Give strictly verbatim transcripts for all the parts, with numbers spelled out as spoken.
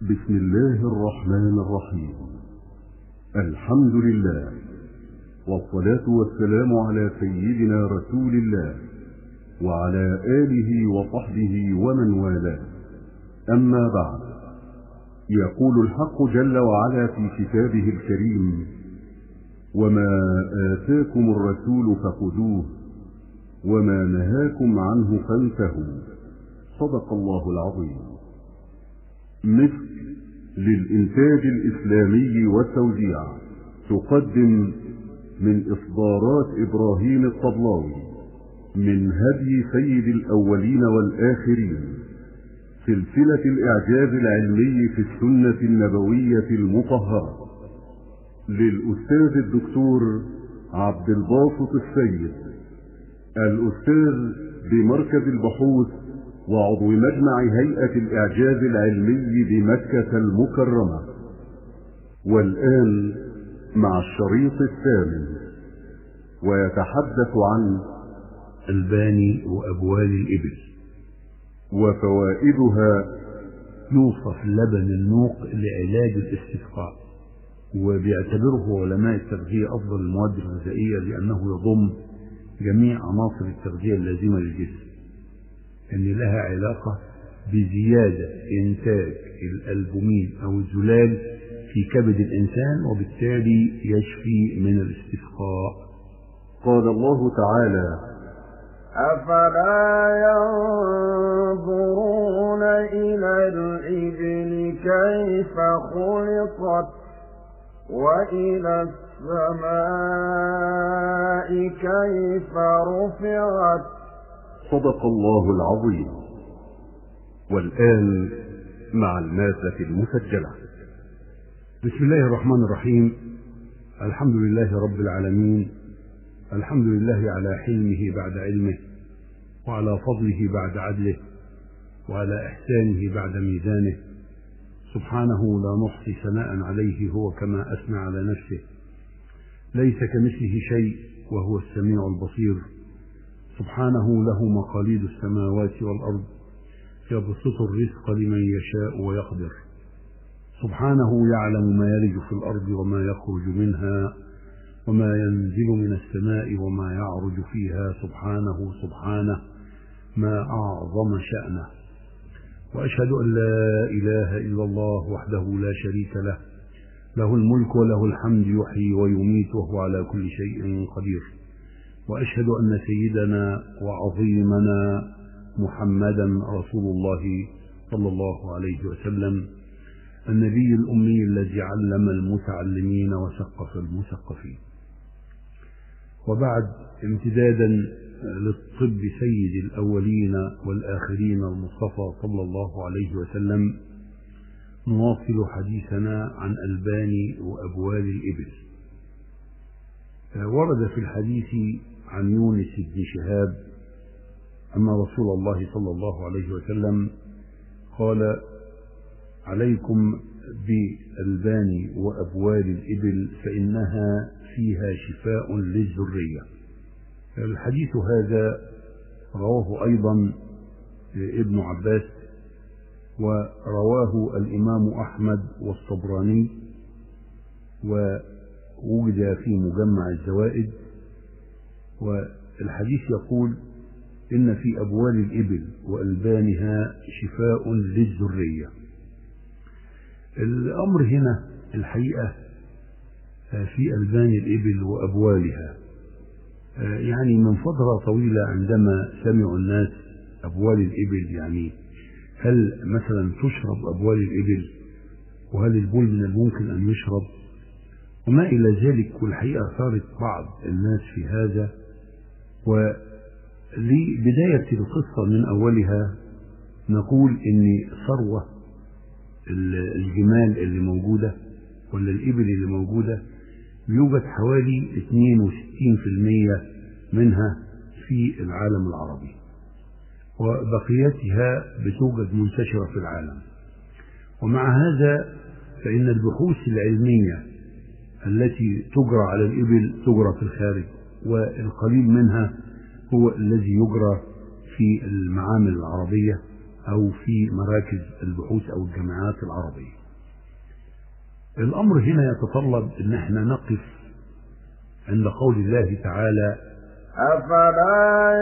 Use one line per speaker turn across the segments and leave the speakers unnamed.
بسم الله الرحمن الرحيم. الحمد لله، والصلاة والسلام على سيدنا رسول الله وعلى آله وصحبه ومن والاه. أما بعد، يقول الحق جل وعلا في كتابه الكريم: وما آتاكم الرسول فخذوه وما نهاكم عنه فانتهوا. صدق الله العظيم. مصر للإنتاج الإسلامي والتوزيع تقدم من إصدارات إبراهيم الطبلاوي من هدي سيد الأولين والآخرين سلسلة الإعجاز العلمي في السنة النبوية المطهرة للأستاذ الدكتور عبد الباسط السيد، الأستاذ بمركز البحوث وعضو مجمع هيئة الإعجاز العلمي بمكة المكرمة. والآن مع الشريط الثامن، ويتحدث عن
الباني وأبوال الإبل
وفوائدها.
يوصف لبن النوق لعلاج الاستسقاء، وبيعتبره علماء التغذية أفضل المواد الغذائية لأنه يضم جميع عناصر التغذية اللازمة للجسم، أن لها علاقة بزيادة إنتاج الألبومين أو الزلال في كبد الإنسان، وبالتالي يشفي من الاستسقاء.
قال الله تعالى:
أفلا ينظرون إلى الإبل كيف خلقت وإلى السماء كيف رفعت.
صدق الله العظيم. والآن مع المادة المسجلة.
بسم الله الرحمن الرحيم. الحمد لله رب العالمين، الحمد لله على حلمه بعد علمه، وعلى فضله بعد عدله، وعلى إحسانه بعد ميزانه. سبحانه لا نحصي ثناء عليه، هو كما أثنى على نفسه. ليس كمثله شيء وهو السميع البصير. سبحانه له مقاليد السماوات والأرض، يبسط الرزق لمن يشاء ويقدر. سبحانه يعلم ما يلج في الأرض وما يخرج منها وما ينزل من السماء وما يعرج فيها. سبحانه سبحانه ما أعظم شأنه. وأشهد أن لا إله إلا الله وحده لا شريك له، له الملك وله الحمد، يحيي ويميت وهو على كل شيء قدير. وأشهد أن سيدنا وعظيمنا محمدا رسول الله صلى الله عليه وسلم، النبي الأمي الذي علم المتعلمين وثقف المثقفين. وبعد، امتدادا للطب سيد الأولين والآخرين المصطفى صلى الله عليه وسلم، نواصل حديثنا عن ألبان وأبوال الإبل. ورد في الحديث عن يونس بن شهاب أن رسول الله صلى الله عليه وسلم قال: عليكم بألبان وأبوال الإبل فإنها فيها شفاء للذرية. الحديث هذا رواه أيضا ابن عباس، ورواه الإمام أحمد والطبراني، ووجد في مجمع الزوائد. والحديث يقول: إن في أبوال الإبل وألبانها شفاء للذرية. الأمر هنا الحقيقة في ألبان الإبل وأبوالها، يعني من فترة طويلة عندما سمعوا الناس أبوال الإبل، يعني هل مثلا تشرب أبوال الإبل؟ وهل البول من الممكن أن يشرب؟ وما إلى ذلك. والحقيقة أثارت بعض الناس في هذا. ولبداية القصة من أولها نقول إن ثروة الجمال اللي موجودة ولا الإبل اللي موجودة يوجد حوالي اثنين وستين بالمئة منها في العالم العربي، وبقيتها بتوجد منتشرة في العالم. ومع هذا فإن البحوث العلمية التي تجرى على الإبل تجرى في الخارج، والقليل منها هو الذي يجرى في المعامل العربية أو في مراكز البحوث أو الجامعات العربية. الأمر هنا يتطلب أن احنا نقف عند قول الله تعالى:
أفلا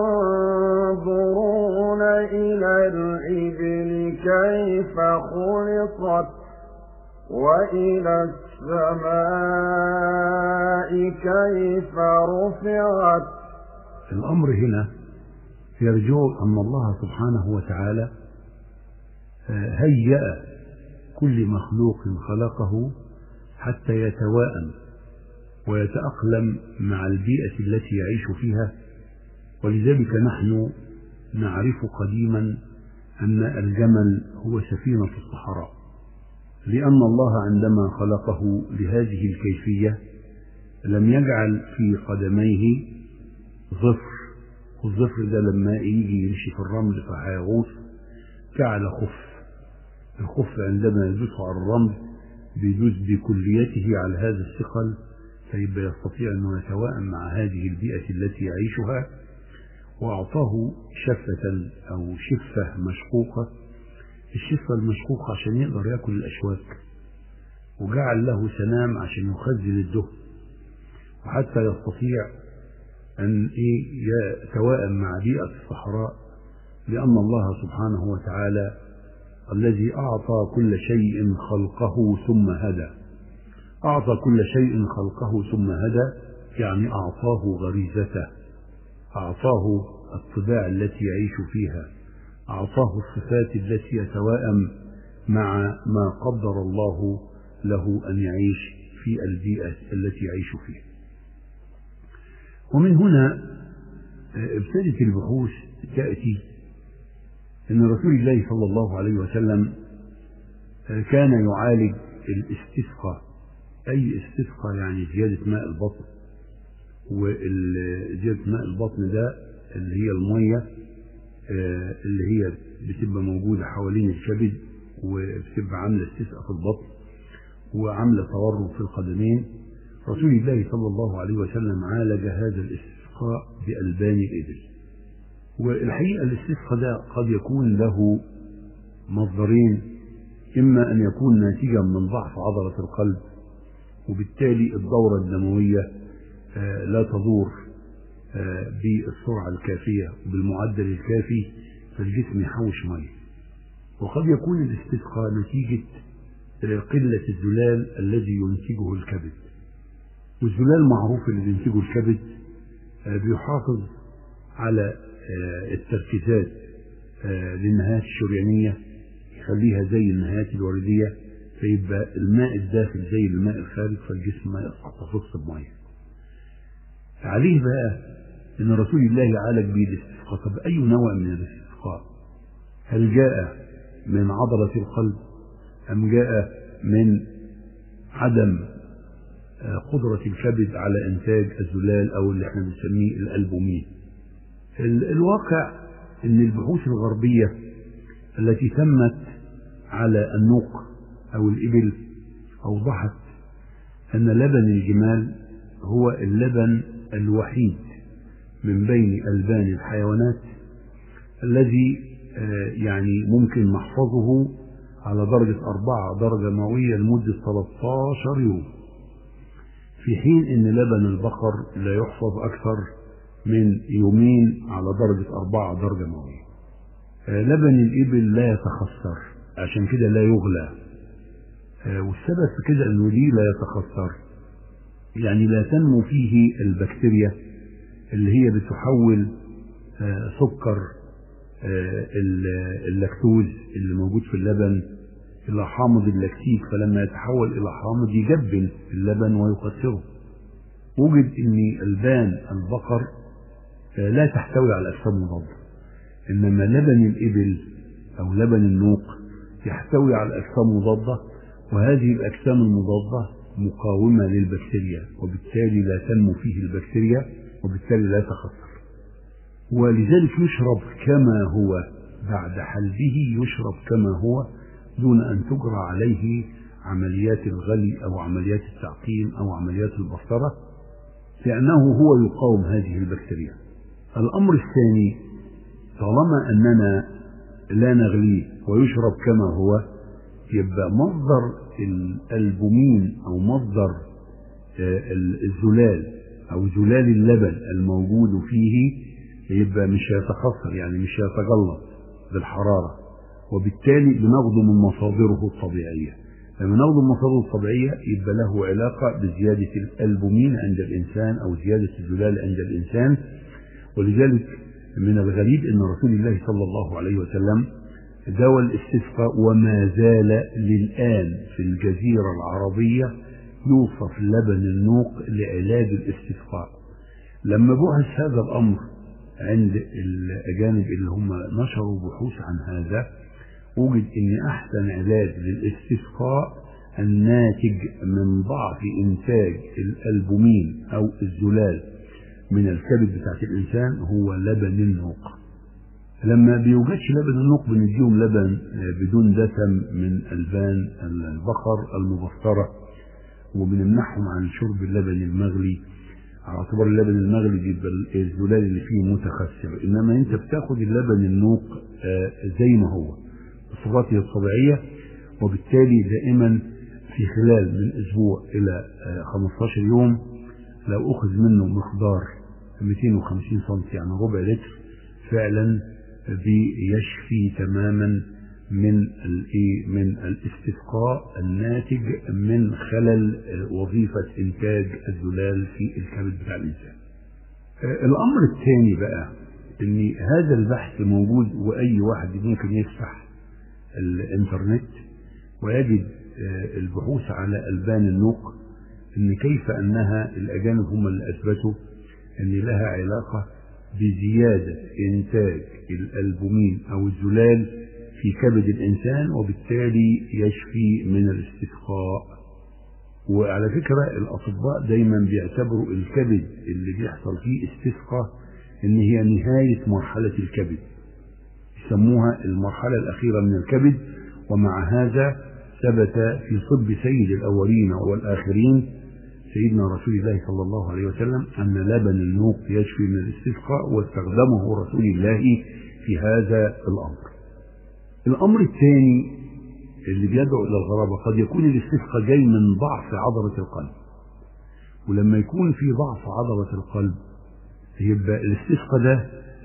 ينظرون إلى الإبل كيف خلقت وإلى السماء كيف رفعت.
الأمر هنا يرجو أن الله سبحانه وتعالى هيأ كل مخلوق خلقه حتى يتواءم ويتأقلم مع البيئة التي يعيش فيها. ولذلك نحن نعرف قديما أن الجمل هو سفينة الصحراء، لأن الله عندما خلقه لهذه الكيفية لم يجعل في قدميه ظفر، والظفر ده لما يجي يمشي في الرمل فهيغوص جعل خف. الخف عندما يدوس على الرمل بيدوس بكليته على هذا الثقل، فيبقى يستطيع أنه يتواءم مع هذه البيئة التي يعيشها. وأعطاه شفة أو شفة مشقوقة، الشفة المشقوقة عشان يقدر يأكل الأشواك، وجعل له سنام عشان يخزن الدهن، وحتى يستطيع أن يتواءم مع بيئة الصحراء، لأن الله سبحانه وتعالى الذي أعطى كل شيء خلقه ثم هدى. أعطى كل شيء خلقه ثم هدى يعني أعطاه غريزته، أعطاه الطباع التي يعيش فيها، أعطاه الصفات التي يتواءم مع ما قدر الله له أن يعيش في البيئة التي يعيش فيها. ومن هنا ابتدت البحوث تأتي أن رسول الله صلى الله عليه وسلم كان يعالج الاستسقاء. أي استسقاء يعني زيادة ماء البطن، وزيادة ماء البطن ده اللي هي المية اللي هي بتبقى موجودة حوالين الكبد وبتبقى عاملة استسقاء في البطن وعاملة تورم في القدمين. رسول الله صلى الله عليه وسلم عالج هذا الاستسقاء بألبان الإبل. والحقيقة الاستسقاء ده قد يكون له مصدرين، إما أن يكون ناتجا من ضعف عضلة القلب، وبالتالي الدورة الدموية لا تدور بالسرعة الكافية وبالمعدل الكافي فالجسم يحوش مية. وقد يكون الاستسقاء نتيجة قلة الزلال الذي ينتجه الكبد، والزلال معروف اللي بينتجه الكبد بيحافظ على التركيزات للنهايات الشريانية، يخليها زي النهايات الوردية، فيبقى الماء الداخل زي الماء الخارج، فالجسم ما يحتفظش بمية. عليه بقى ان رسول الله عالج به الاستسقاء. طب اي نوع من الاستسقاء؟ هل جاء من عضلة القلب ام جاء من عدم قدرة الكبد على انتاج الزلال او اللي احنا بنسميه الألبومين؟ الواقع ان البحوث الغربية التي تمت على النوق او الإبل اوضحت ان لبن الجمال هو اللبن الوحيد من بين ألبان الحيوانات الذي يعني ممكن نحفظه على درجة أربعة درجة مئوية لمدة ثلاثة عشر يوم، في حين أن لبن البقر لا يحفظ أكثر من يومين على درجة أربعة درجة مئوية. لبن الإبل لا يتخسر، عشان كده لا يغلى، والسبب في كده أنه ليه لا يتخسر؟ يعني لا تنمو فيه البكتيريا اللي هي بتحول سكر اللاكتوز اللي موجود في اللبن إلى حامض اللاكتيك، فلما يتحول إلى حامض يجبن اللبن ويكسره. وجد أن ألبان البقر لا تحتوي على أجسام مضادة، إنما لبن الإبل أو لبن النوق يحتوي على أجسام مضادة، وهذه الأجسام المضادة مقاومة للبكتيريا، وبالتالي لا تنمو فيه البكتيريا، وبالتالي لا تخسر. ولذلك يشرب كما هو بعد حلبه، يشرب كما هو دون أن تجرى عليه عمليات الغلي أو عمليات التعقيم أو عمليات البصرة، لأنه هو يقاوم هذه البكتيريا. الأمر الثاني، طالما أننا لا نغليه ويشرب كما هو، يبقى مصدر الألبومين أو مصدر الزلال أو زلال اللبن الموجود فيه يبقى مش هيتخثر، يعني مش هيتجلط بالحرارة، وبالتالي بناخده من مصادره الطبيعية. لما ناخده من مصادره الطبيعية يبقى له علاقة بزيادة الألبومين عند الإنسان أو زيادة الزلال عند الإنسان. ولذلك من الغريب أن رسول الله صلى الله عليه وسلم داوى الاستسقاء وما زال للآن في الجزيرة العربية يوصف لبن النوق لعلاج الاستسقاء. لما بحث هذا الأمر عند الأجانب اللي هم نشروا بحوث عن هذا، وجد أن أحسن علاج للاستسقاء الناتج من ضعف إنتاج الألبومين أو الزلال من الكبد بتاعت الإنسان هو لبن النوق. لما بيوجدش لبن النوق بنديهم لبن بدون دسم من ألبان البقر المبسترة، وبنمنعهم عن شرب اللبن المغلي على اعتبار اللبن المغلي بيبقى الزلال اللي فيه متخثر. انما انت بتاخد اللبن النوق زي ما هو بصفاته الطبيعيه، وبالتالي دائما في خلال من اسبوع الى خمسة عشر يوم لو اخذ منه مقدار مئتين وخمسين سم يعني ربع لتر فعلا بيشفي تماما من الايه من الاستسقاء الناتج من خلل وظيفه انتاج الزلال في الكبد بتاع الانسان. الامر الثاني بقى ان هذا البحث موجود، واي واحد ممكن يفتح الانترنت ويجد البحوث على البان النوق، ان كيف انها الاجانب هم اللي اثبتوا ان لها علاقه بزياده انتاج الالبومين او الزلال في كبد الإنسان، وبالتالي يشفي من الاستسقاء. وعلى فكرة الأطباء دايما بيعتبروا الكبد اللي بيحصل فيه استسقاء إن هي نهاية مرحلة الكبد، يسموها المرحلة الأخيرة من الكبد. ومع هذا ثبت في طب سيد الأولين والآخرين سيدنا رسول الله صلى الله عليه وسلم أن لبن النوق يشفي من الاستسقاء، واستخدمه رسول الله في هذا الأمر. الأمر الثاني اللي بيدعو إلى الغرابة، قد يكون الاستسقاء جاي من ضعف عضلة القلب، ولما يكون في ضعف عضلة القلب يبقى الاستسقاء ده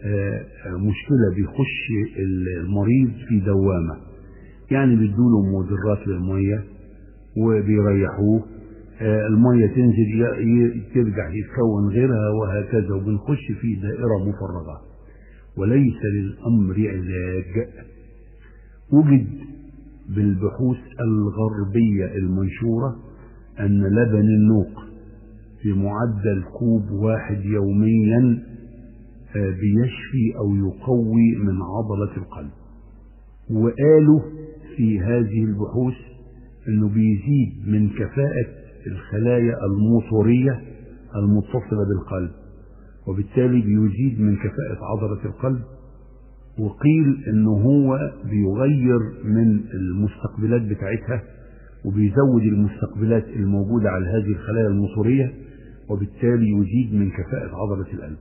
مشكلة، بيخش المريض في دوامة، يعني بيدوله مدرات للمية وبيريحوه، المية تنزل ترجع يتكون غيرها وهكذا، وبنخش في دائرة مفرغة وليس للأمر علاج. وجد بالبحوث الغربية المنشورة أن لبن النوق في معدل كوب واحد يوميا بيشفي أو يقوي من عضلة القلب. وقالوا في هذه البحوث أنه بيزيد من كفاءة الخلايا الموتورية المتصلة بالقلب، وبالتالي بيزيد من كفاءة عضلة القلب. وقيل انه هو بيغير من المستقبلات بتاعتها وبيزود المستقبلات الموجودة على هذه الخلايا الموتورية، وبالتالي يزيد من كفاءة عضلة القلب.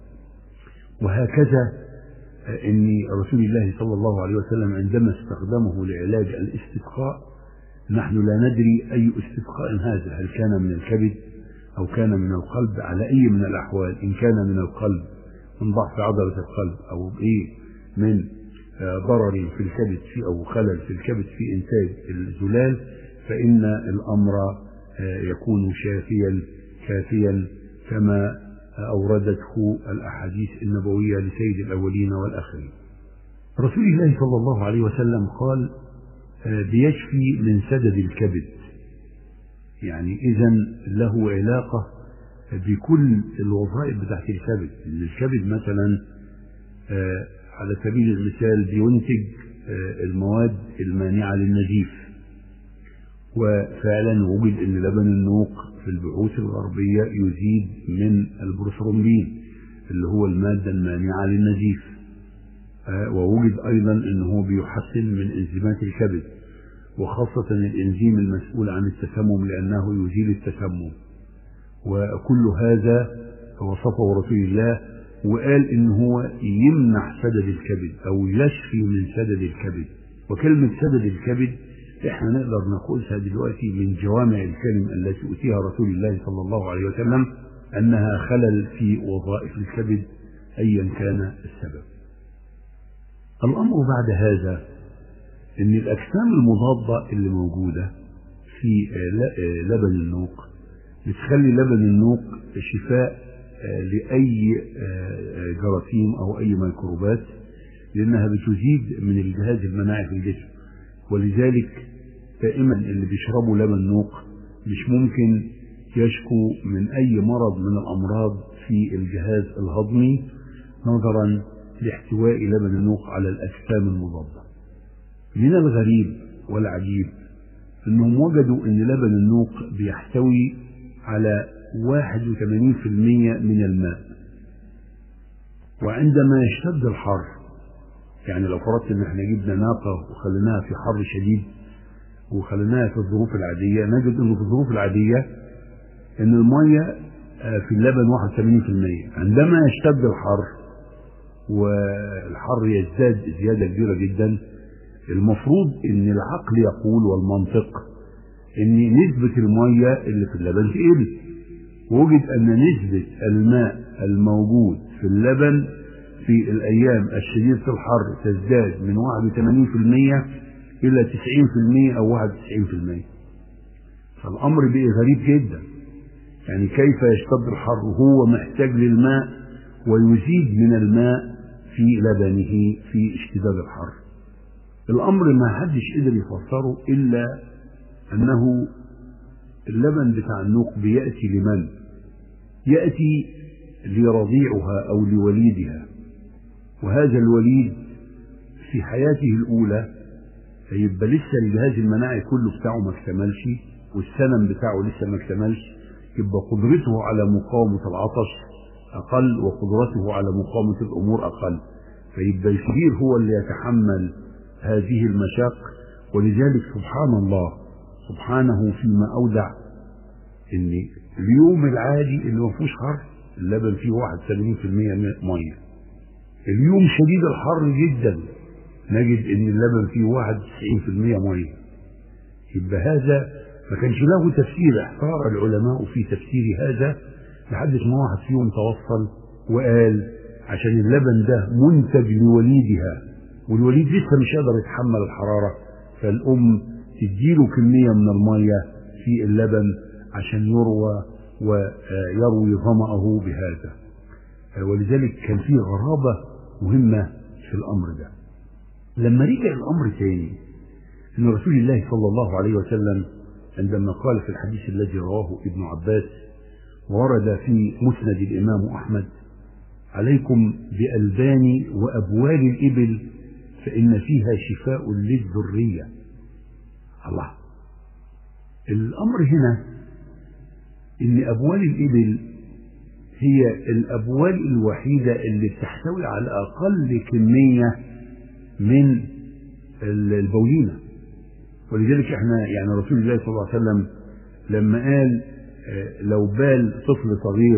وهكذا ان رسول الله صلى الله عليه وسلم عندما استخدمه لعلاج الاستسقاء، نحن لا ندري اي استسقاء هذا، هل كان من الكبد او كان من القلب، على اي من الاحوال، ان كان من القلب من ضعف عضلة القلب او بايه من ضرر في الكبد في أو خلل في الكبد في إنتاج الزلال، فإن الأمر يكون شافيا كافيا كما أوردته الأحاديث النبوية لسيد الأولين والآخرين. رسول الله صلى الله عليه وسلم قال بيشفي من سدد الكبد، يعني إذن له علاقة بكل الوظائف بتاعت الكبد. الكبد مثلا على سبيل المثال بينتج المواد المانعة للنزيف، وفعلا وجد ان لبن النوق في البحوث الغربية يزيد من البروثرومبين اللي هو المادة المانعة للنزيف، ووجد ايضا انه بيحسن من انزيمات الكبد، وخاصة الانزيم المسؤول عن التسمم لانه يزيل التسمم. وكل هذا وصفه رسول الله وقال إن هو يمنع سدد الكبد أو يشفي من سدد الكبد. وكلمة سدد الكبد احنا نقدر نقولها دلوقتي من جوامع الكلم التي أوتيها رسول الله صلى الله عليه وسلم أنها خلل في وظائف الكبد أيا كان السبب. الأمر بعد هذا أن الأجسام المضادة اللي موجودة في لبن النوق بتخلي لبن النوق شفاء لأي جراثيم أو أي ميكروبات، لأنها بتزيد من الجهاز المناعي في الجسم. ولذلك دائما اللي بيشربوا لبن نوق مش ممكن يشكو من أي مرض من الأمراض في الجهاز الهضمي، نظرا لاحتواء لبن النوق على الأجسام المضادة. من الغريب والعجيب أنهم وجدوا أن لبن النوق بيحتوي على واحد وثمانين بالمئة من الماء، وعندما يشتد الحر، يعني لو فرضت ان احنا جبنا ناقة وخليناها في حر شديد وخليناها في الظروف العادية، نجد انه في الظروف العادية ان المية في اللبن واحد وثمانين بالمئة. عندما يشتد الحر والحر يزداد زيادة كبيرة جدا، المفروض ان العقل يقول والمنطق ان نسبة المية اللي في اللبن تقل، ووجد ان نسبة الماء الموجود في اللبن في الأيام الشديدة الحر تزداد من واحد وثمانين بالمئة إلى تسعين بالمئة أو واحد وتسعين بالمئة. فالأمر بقى غريب جدا، يعني كيف يشتد الحر وهو محتاج للماء ويزيد من الماء في لبنه في اشتداد الحر. الأمر ما حدش قدر يفسره إلا أنه اللبن بتاع النوق بيأتي لمن؟ يأتي لرضيعها أو لوليدها، وهذا الوليد في حياته الأولى يبقى لسه الجهاز المناعي كله بتاعه ما اكتملش، والسنم بتاعه لسه ما اكتملش، يبقى قدرته على مقاومة العطش أقل وقدرته على مقاومة الأمور أقل، فيبقى الكبير هو اللي يتحمل هذه المشاق. ولذلك سبحان الله سبحانه فيما أودع إن اليوم العادي اللي ما فيهوش حر اللبن فيه واحد وثمانين بالمئة مية، اليوم شديد الحر جدا نجد ان اللبن فيه واحد وتسعين بالمئة مية. يبقى هذا ما كانش له تفسير، احتار العلماء في تفسير هذا لحد ما واحد فيهم توصل وقال عشان اللبن ده منتج لوليدها، والوليد لسه مش قادر يتحمل الحرارة، فالأم تديله كمية من المية في اللبن عشان يروى ويروي ظمأه بهذا. ولذلك كان فيه غرابة مهمة في الأمر ده. لما رجع الأمر تاني أن رسول الله صلى الله عليه وسلم عندما قال في الحديث الذي رواه ابن عباس ورد في مسند الإمام أحمد: عليكم بألبان وأبوال الإبل فإن فيها شفاء للذرية. الله، الأمر هنا إن أبوال الإبل هي الأبوال الوحيدة اللي بتحتوي على أقل كمية من البولينة. ولذلك احنا يعني رسول الله صلى الله عليه وسلم لما قال لو بال طفل صغير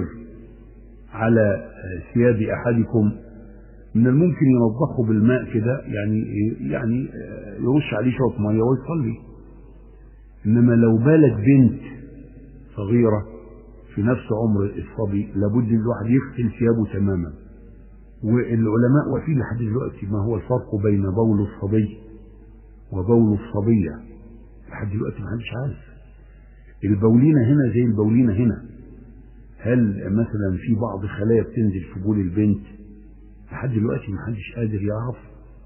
على ثياب أحدكم من الممكن ينضخه بالماء كده، يعني يعني يرش عليه شوية مية ويصلي. إنما لو بالت بنت صغيرة في نفس عمر الصبي لابد الواحد يغسل ثيابه تماما. والعلماء واقفين لحد دلوقتي ما هو الفرق بين بول الصبي وبول الصبية، لحد دلوقتي ما حدش عارف. البولينة هنا زي البولينة هنا، هل مثلا في بعض خلايا بتنزل في بول البنت؟ لحد دلوقتي ما حدش قادر يعرف،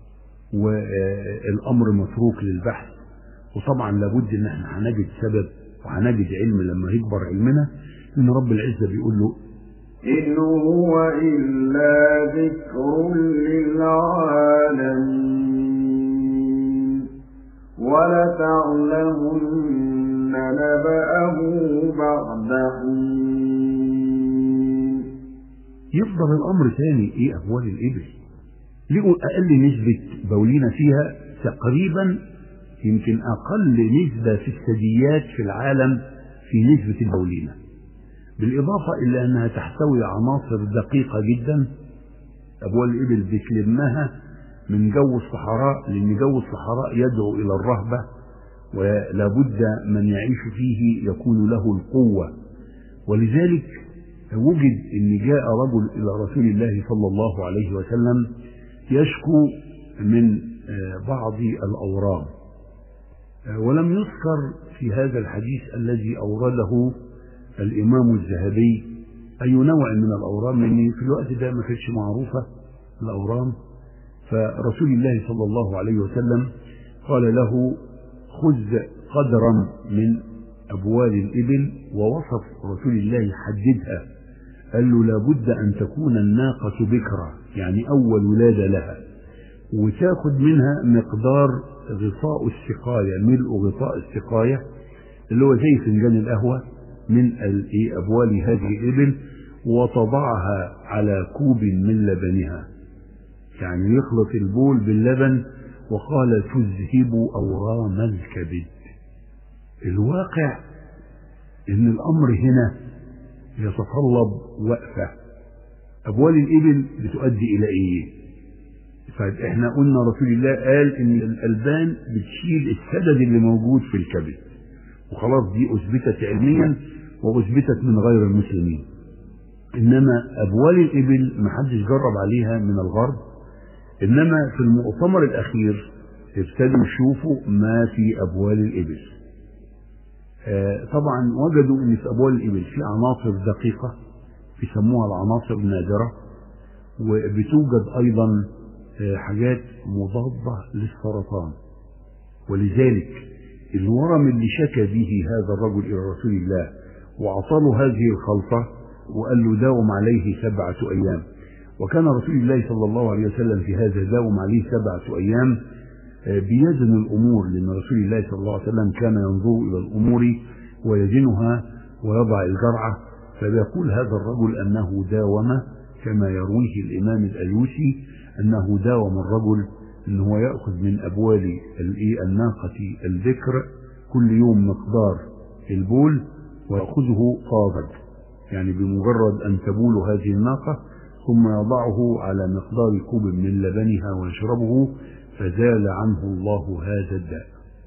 والأمر متروك للبحث. وطبعا لابد ان احنا هنجد سبب وهنجد علم لما يكبر علمنا، ان رب العزة بيقول له:
إن هو إلا ذكر للعالمين ولتعلمن نبأه بعد حين.
يفضل الأمر ثاني إيه؟ أبوال الإبل لقوا أقل نسبة بولينة فيها تقريبا، يمكن أقل نسبة في الثدييات في العالم في نسبة البولينة، بالإضافة إلى أنها تحتوي عناصر دقيقة جدا أبوال الإبل بتلمها من جو الصحراء، لأن جو الصحراء يدعو إلى الرهبة، ولا بد من يعيش فيه يكون له القوة. ولذلك وجد أن جاء رجل إلى رسول الله صلى الله عليه وسلم يشكو من بعض الأورام، ولم يذكر في هذا الحديث الذي أورده الإمام الذهبي أي نوع من الأورام، لأن في الوقت ده ما كانتش معروفة الأورام. فرسول الله صلى الله عليه وسلم قال له خذ قدرا من أبوال الإبل، ووصف رسول الله حددها، قال له لابد أن تكون الناقة بكرة، يعني أول ولادة لها، وتاخد منها مقدار غطاء السقاية، ملء غطاء السقاية اللي هو زي فنجان القهوة من أبوال هذه الإبل، وتضعها على كوب من لبنها، يعني يخلط البول باللبن. وقال تذهب أورام الكبد. الواقع إن الأمر هنا يتطلب وقفة. أبوال الإبل بتؤدي إلى إيه؟ فإحنا قلنا رسول الله قال إن الألبان بتشيل السدد اللي موجود في الكبد، وخلاص دي أثبتت علميا وأثبتت من غير المسلمين. إنما أبوال الإبل محدش جرب عليها من الغرب، إنما في المؤتمر الأخير ابتدوا يشوفوا ما في أبوال الإبل. آه طبعا وجدوا إن في أبوال الإبل في عناصر دقيقة بيسموها العناصر النادرة، وبتوجد أيضا آه حاجات مضادة للسرطان. ولذلك الورم اللي شكى به هذا الرجل إلى رسول الله وأعطاه هذه الخلطة وقال له داوم عليه سبعة أيام، وكان رسول الله صلى الله عليه وسلم في هذا داوم عليه سبعة أيام بيزن الأمور، لأن رسول الله صلى الله عليه وسلم كان ينظر إلى الأمور ويزنها ويضع الجرعة. فبيقول هذا الرجل أنه داوم كما يرويه الإمام الألوسي أنه داوم الرجل أنه يأخذ من أبوال الناقة الذكر كل يوم مقدار البول ويأخذه طازج، يعني بمجرد أن تبول هذه الناقة ثم يضعه على مقدار كوب من لبنها ويشربه، فزال عنه الله هذا الداء.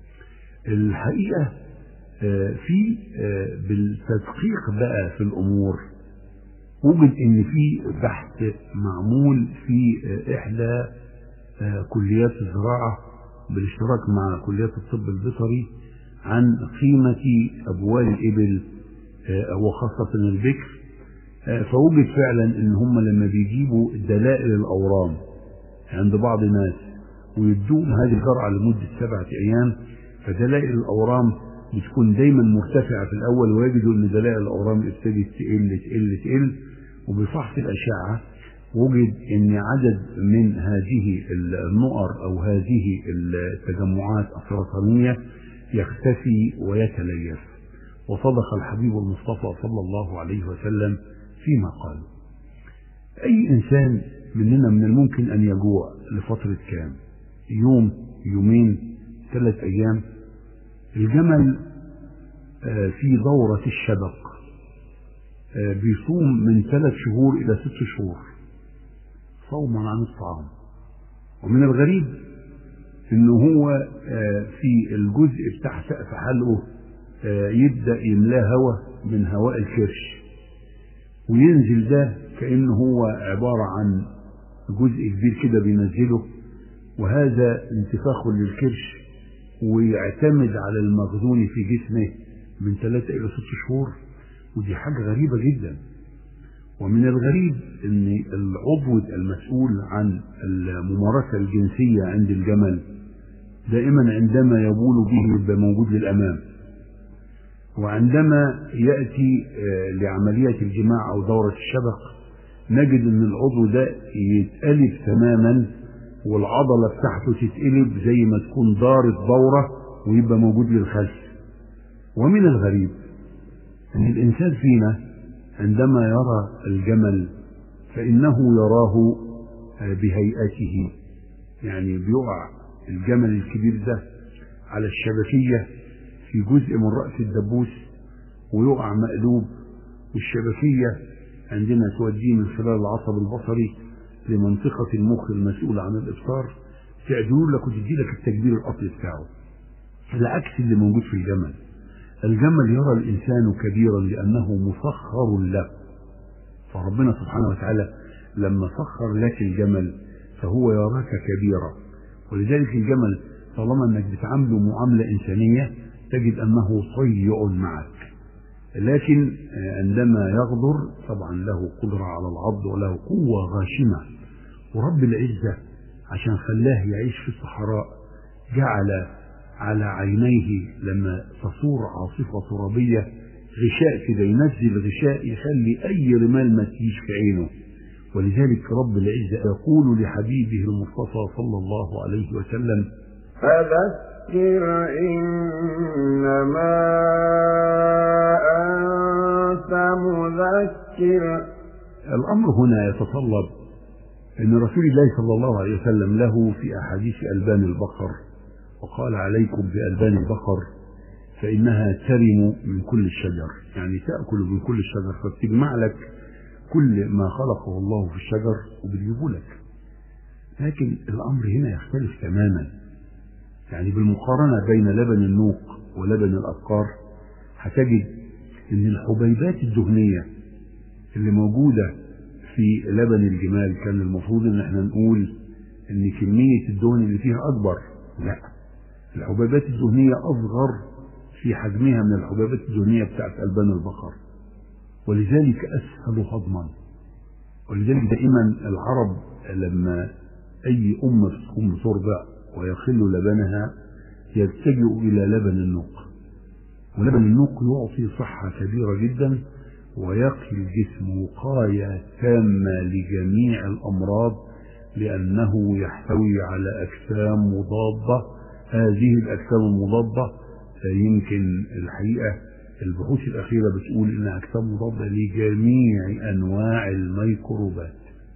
الحقيقة في بالتدقيق بقى في الأمور وجد إن في بحث معمول في إحدى كليات الزراعة بالاشتراك مع كليات الطب البيطري عن قيمة أبوال الإبل وخاصة البكر. فوجد فعلا إن هم لما بيجيبوا دلائل الأورام عند بعض الناس ويدوهم هذه الجرعة لمدة سبعة أيام، فدلائل الأورام بتكون دايما مرتفعة في الأول، ويجدوا إن دلائل الأورام ابتدت تقل تقل تقل. وبفحص الأشعة وجد إن عدد من هذه النقر أو هذه التجمعات السرطانية يختفي ويتليف. وصدق الحبيب المصطفى صلى الله عليه وسلم فيما قال: أي إنسان مننا من الممكن أن يجوع لفترة كام؟ يوم، يومين، ثلاث أيام. الجمل في دورة الشبق بيصوم من ثلاث شهور إلى ست شهور صوما عن الطعام. ومن الغريب إنه هو في الجزء بتاع سقف حلقه يبدأ يملاه هواء من هواء الكرش، وينزل ده كأنه هو عبارة عن جزء كبير كده بينزله، وهذا انتفاخ للكرش، ويعتمد على المخزون في جسمه من ثلاثة إلى ست شهور. ودي حاجة غريبة جدا. ومن الغريب ان العضو المسؤول عن الممارسة الجنسية عند الجمل دائما عندما يبول به يبقى موجود للأمام، وعندما يأتي لعملية الجماع أو دورة الشبق نجد ان العضو ده يتقلب تماما، والعضلة بتاعته تتقلب زي ما تكون دارت دورة ويبقى موجود للخلف. ومن الغريب ان الإنسان فينا عندما يرى الجمل فإنه يراه بهيئته، يعني بيقع الجمل الكبير ده على الشبكية في جزء من رأس الدبوس ويقع مقلوب، والشبكية عندنا توديه من خلال العصب البصري لمنطقة المخ المسؤولة عن الإبصار تعدل لك وتدي لك التكبير الأصلي بتاعه، العكس اللي موجود في الجمل. الجمل يرى الإنسان كبيرا لأنه مسخر له، فربنا سبحانه وتعالى لما سخر لك الجمل فهو يراك كبيرا، ولذلك الجمل طالما أنك بتعامله معاملة إنسانية تجد أنه طيء معك، لكن عندما يغدر طبعا له قدرة على العض وله قوة غاشمة. ورب العزة عشان خلاه يعيش في الصحراء جعل على عينيه لما تصور عاصفة ترابية غشاء كده، ينزل غشاء يخلي أي رمال ما تجيش في عينه. ولذلك رب العزة يقول لحبيبه المصطفى صلى الله عليه وسلم:
فذكر إنما أنت مذكر.
الأمر هنا يتطلب أن رسول الله صلى الله عليه وسلم له في أحاديث ألبان البقر، وقال: عليكم بألبان البقر فإنها ترم من كل الشجر، يعني تأكل من كل الشجر، فبتجمع لك كل ما خلقه الله في الشجر وبتجيبه لك. لكن الأمر هنا يختلف تماما، يعني بالمقارنة بين لبن النوق ولبن الأبقار هتجد أن الحبيبات الدهنية اللي موجودة في لبن الجمال كان المفروض ان احنا نقول ان كمية الدهن اللي فيها اكبر، لا، الحبيبات الدهنية اصغر في حجمها من الحبيبات الدهنية بتاعت ألبان البقر، ولذلك اسهل هضما. ولذلك دائما العرب لما اي ام تقوم ترضع ويخل لبنها يلتجئ الى لبن النوق، ولبن النوق يعطي صحة كبيرة جدا ويقي الجسم وقاية تامة لجميع الأمراض، لأنه يحتوي على أجسام مضادة. هذه الأجسام المضادة يمكن الحقيقة البحوث الأخيرة بتقول إنها أجسام مضادة لجميع أنواع الميكروبات،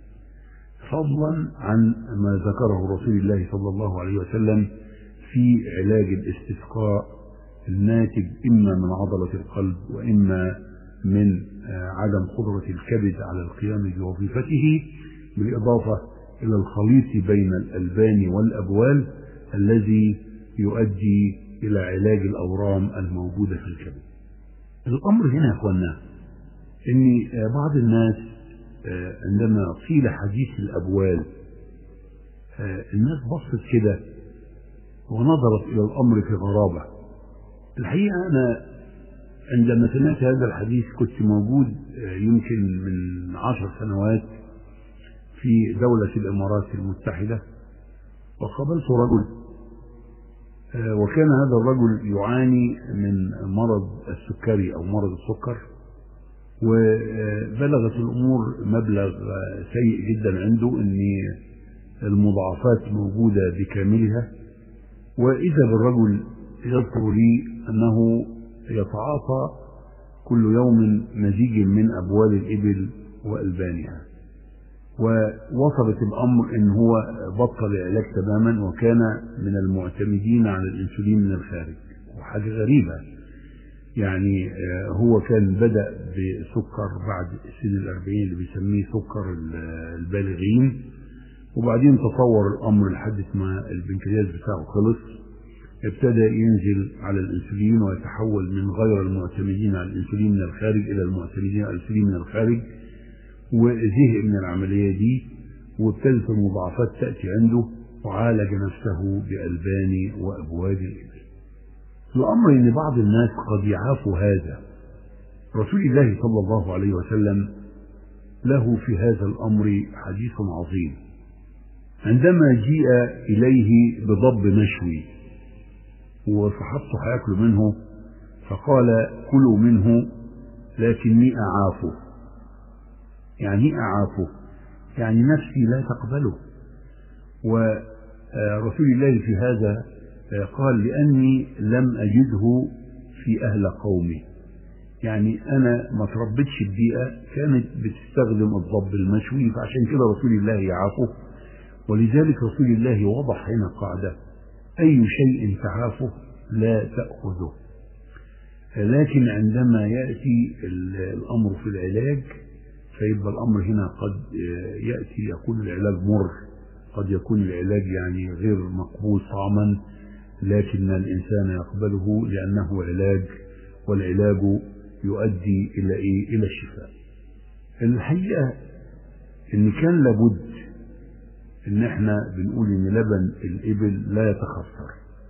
فضلا عن ما ذكره رسول الله صلى الله عليه وسلم في علاج الاستسقاء الناتج إما من عضلة القلب وإما من عدم قدرة الكبد على القيام بوظيفته، بالإضافة إلى الخليط بين الألبان والأبوال الذي يؤدي إلى علاج الأورام الموجودة في الكبد. الأمر هنا يا أخوانا إن بعض الناس عندما قيل حديث الأبوال الناس بصت كده ونظرت إلى الأمر في غرابة. الحقيقة أنا عندما سمعت هذا الحديث كنت موجود يمكن من عشر سنوات في دولة الإمارات المتحدة، وقابلت رجل وكان هذا الرجل يعاني من مرض السكري أو مرض السكر، وبلغت الأمور مبلغ سيء جدا عنده، أن المضاعفات موجودة بكاملها. وإذا بالرجل يذكر لي أنه يتعاطى كل يوم مزيج من أبوال الإبل وألبانها، ووصلت الأمر أن هو بطل العلاج تماما وكان من المعتمدين على الإنسولين من الخارج. وحاجة غريبة، يعني هو كان بدأ بسكر بعد سن الأربعين اللي بيسميه سكر البالغين، وبعدين تطور الأمر لحد ما البنكرياس بتاعه خلص، ابتدى ينزل على الانسولين ويتحول من غير المعتمدين على الانسولين من الخارج الى المعتمدين على الانسولين من الخارج، وزهق من العمليه دي وابتدت المضاعفات تاتي عنده وعالج نفسه بألبان وأبوال الإبل. الأمر ان بعض الناس قد يعافوا هذا. رسول الله صلى الله عليه وسلم له في هذا الأمر حديث عظيم، عندما جيء إليه بضب مشوي وصحبته هياكلوا منه فقال: كلوا منه لكني أعافه. يعني أعافه يعني نفسي لا تقبله. ورسول الله في هذا قال: لأني لم أجده في أهل قومي، يعني أنا ما تربتش البيئة كانت بتستخدم الضب المشوي، فعشان كده رسول الله يعافه. ولذلك رسول الله وضح هنا قاعدة: أي شيء تعافه لا تأخذه. لكن عندما يأتي الأمر في العلاج فيبقى الأمر هنا قد يأتي يكون العلاج مر، قد يكون العلاج يعني غير مقبول طعما، لكن الإنسان يقبله لأنه علاج، والعلاج يؤدي إلى إيه؟ إلى الشفاء. الحقيقة إن كان لابد إن إحنا بنقول إن لبن الإبل لا يتخثر،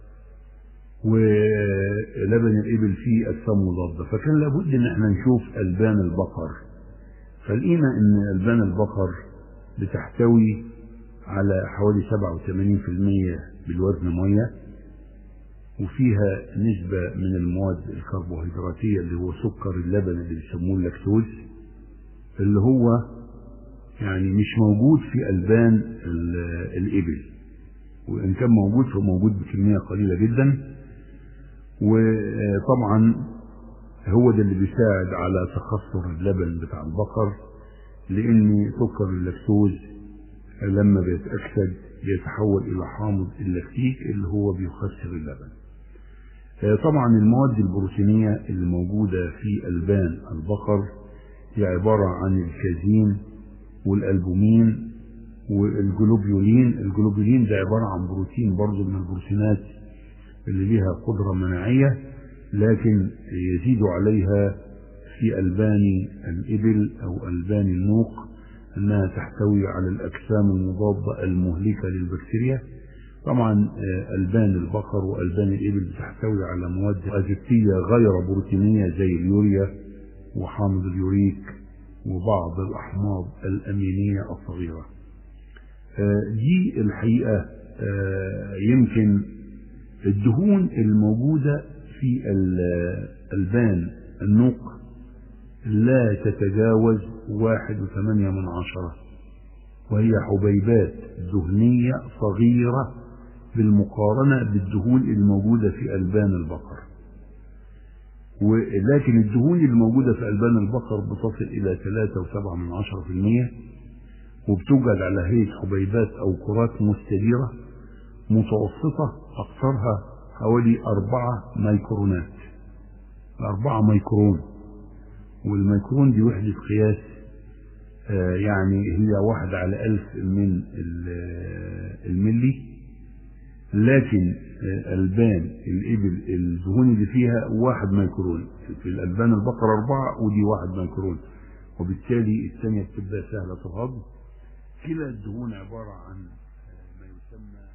ولبن الإبل فيه أجسام مضادة، فكان لابد إن إحنا نشوف ألبان البقر. فلقينا إن ألبان البقر بتحتوي على حوالي سبعة وثمانين بالمئة بالوزن مية، وفيها نسبة من المواد الكربوهيدراتية اللي هو سكر اللبن اللي بيسموه اللاكتوز، اللي هو يعني مش موجود في ألبان الإبل، وإن كان موجود فموجود بكمية قليلة جدا. وطبعا هو ده اللي بيساعد على تخثر اللبن بتاع البقر، لأن سكر اللاكتوز لما بيتأكسد بيتحول إلى حامض اللاكتيك اللي هو بيخسر اللبن. طبعا المواد البروتينية اللي موجودة في ألبان البقر هي عبارة عن الكازين والألبومين والجلوبيولين. الجلوبيولين ده عبارة عن بروتين برضو من البروتينات اللي ليها قدرة مناعية، لكن يزيد عليها في ألبان الإبل أو ألبان النوق أنها تحتوي على الأجسام المضادة المهلكة للبكتيريا. طبعا ألبان البقر وألبان الإبل بتحتوي على مواد أزيتية غير بروتينية زي اليوريا وحامض اليوريك وبعض الأحماض الأمينية الصغيرة. دي الحقيقة يمكن الدهون الموجودة في ألبان النوق لا تتجاوز واحد وثمانية من عشرة، وهي حبيبات دهنية صغيرة بالمقارنة بالدهون الموجودة في ألبان البقر. ولكن الدهون الموجودة في ألبان البقر بتصل إلى ثلاثة وسبعة من عشرة في المية، وبتوجد على هيئة حبيبات أو كرات مستديرة متوسطة أقصرها حوالي أربعة مايكرونات، أربعة مايكرون. والميكرون دي وحدة قياس آه يعني هي واحد على ألف من الملي، لكن آه ألبان الإبل الدهون اللي فيها واحد مايكرون، في الألبان البقر أربعة ودي واحد مايكرون، وبالتالي الثانية بتبقى سهلة الهضم. كلا الدهون عبارة عن ما يسمى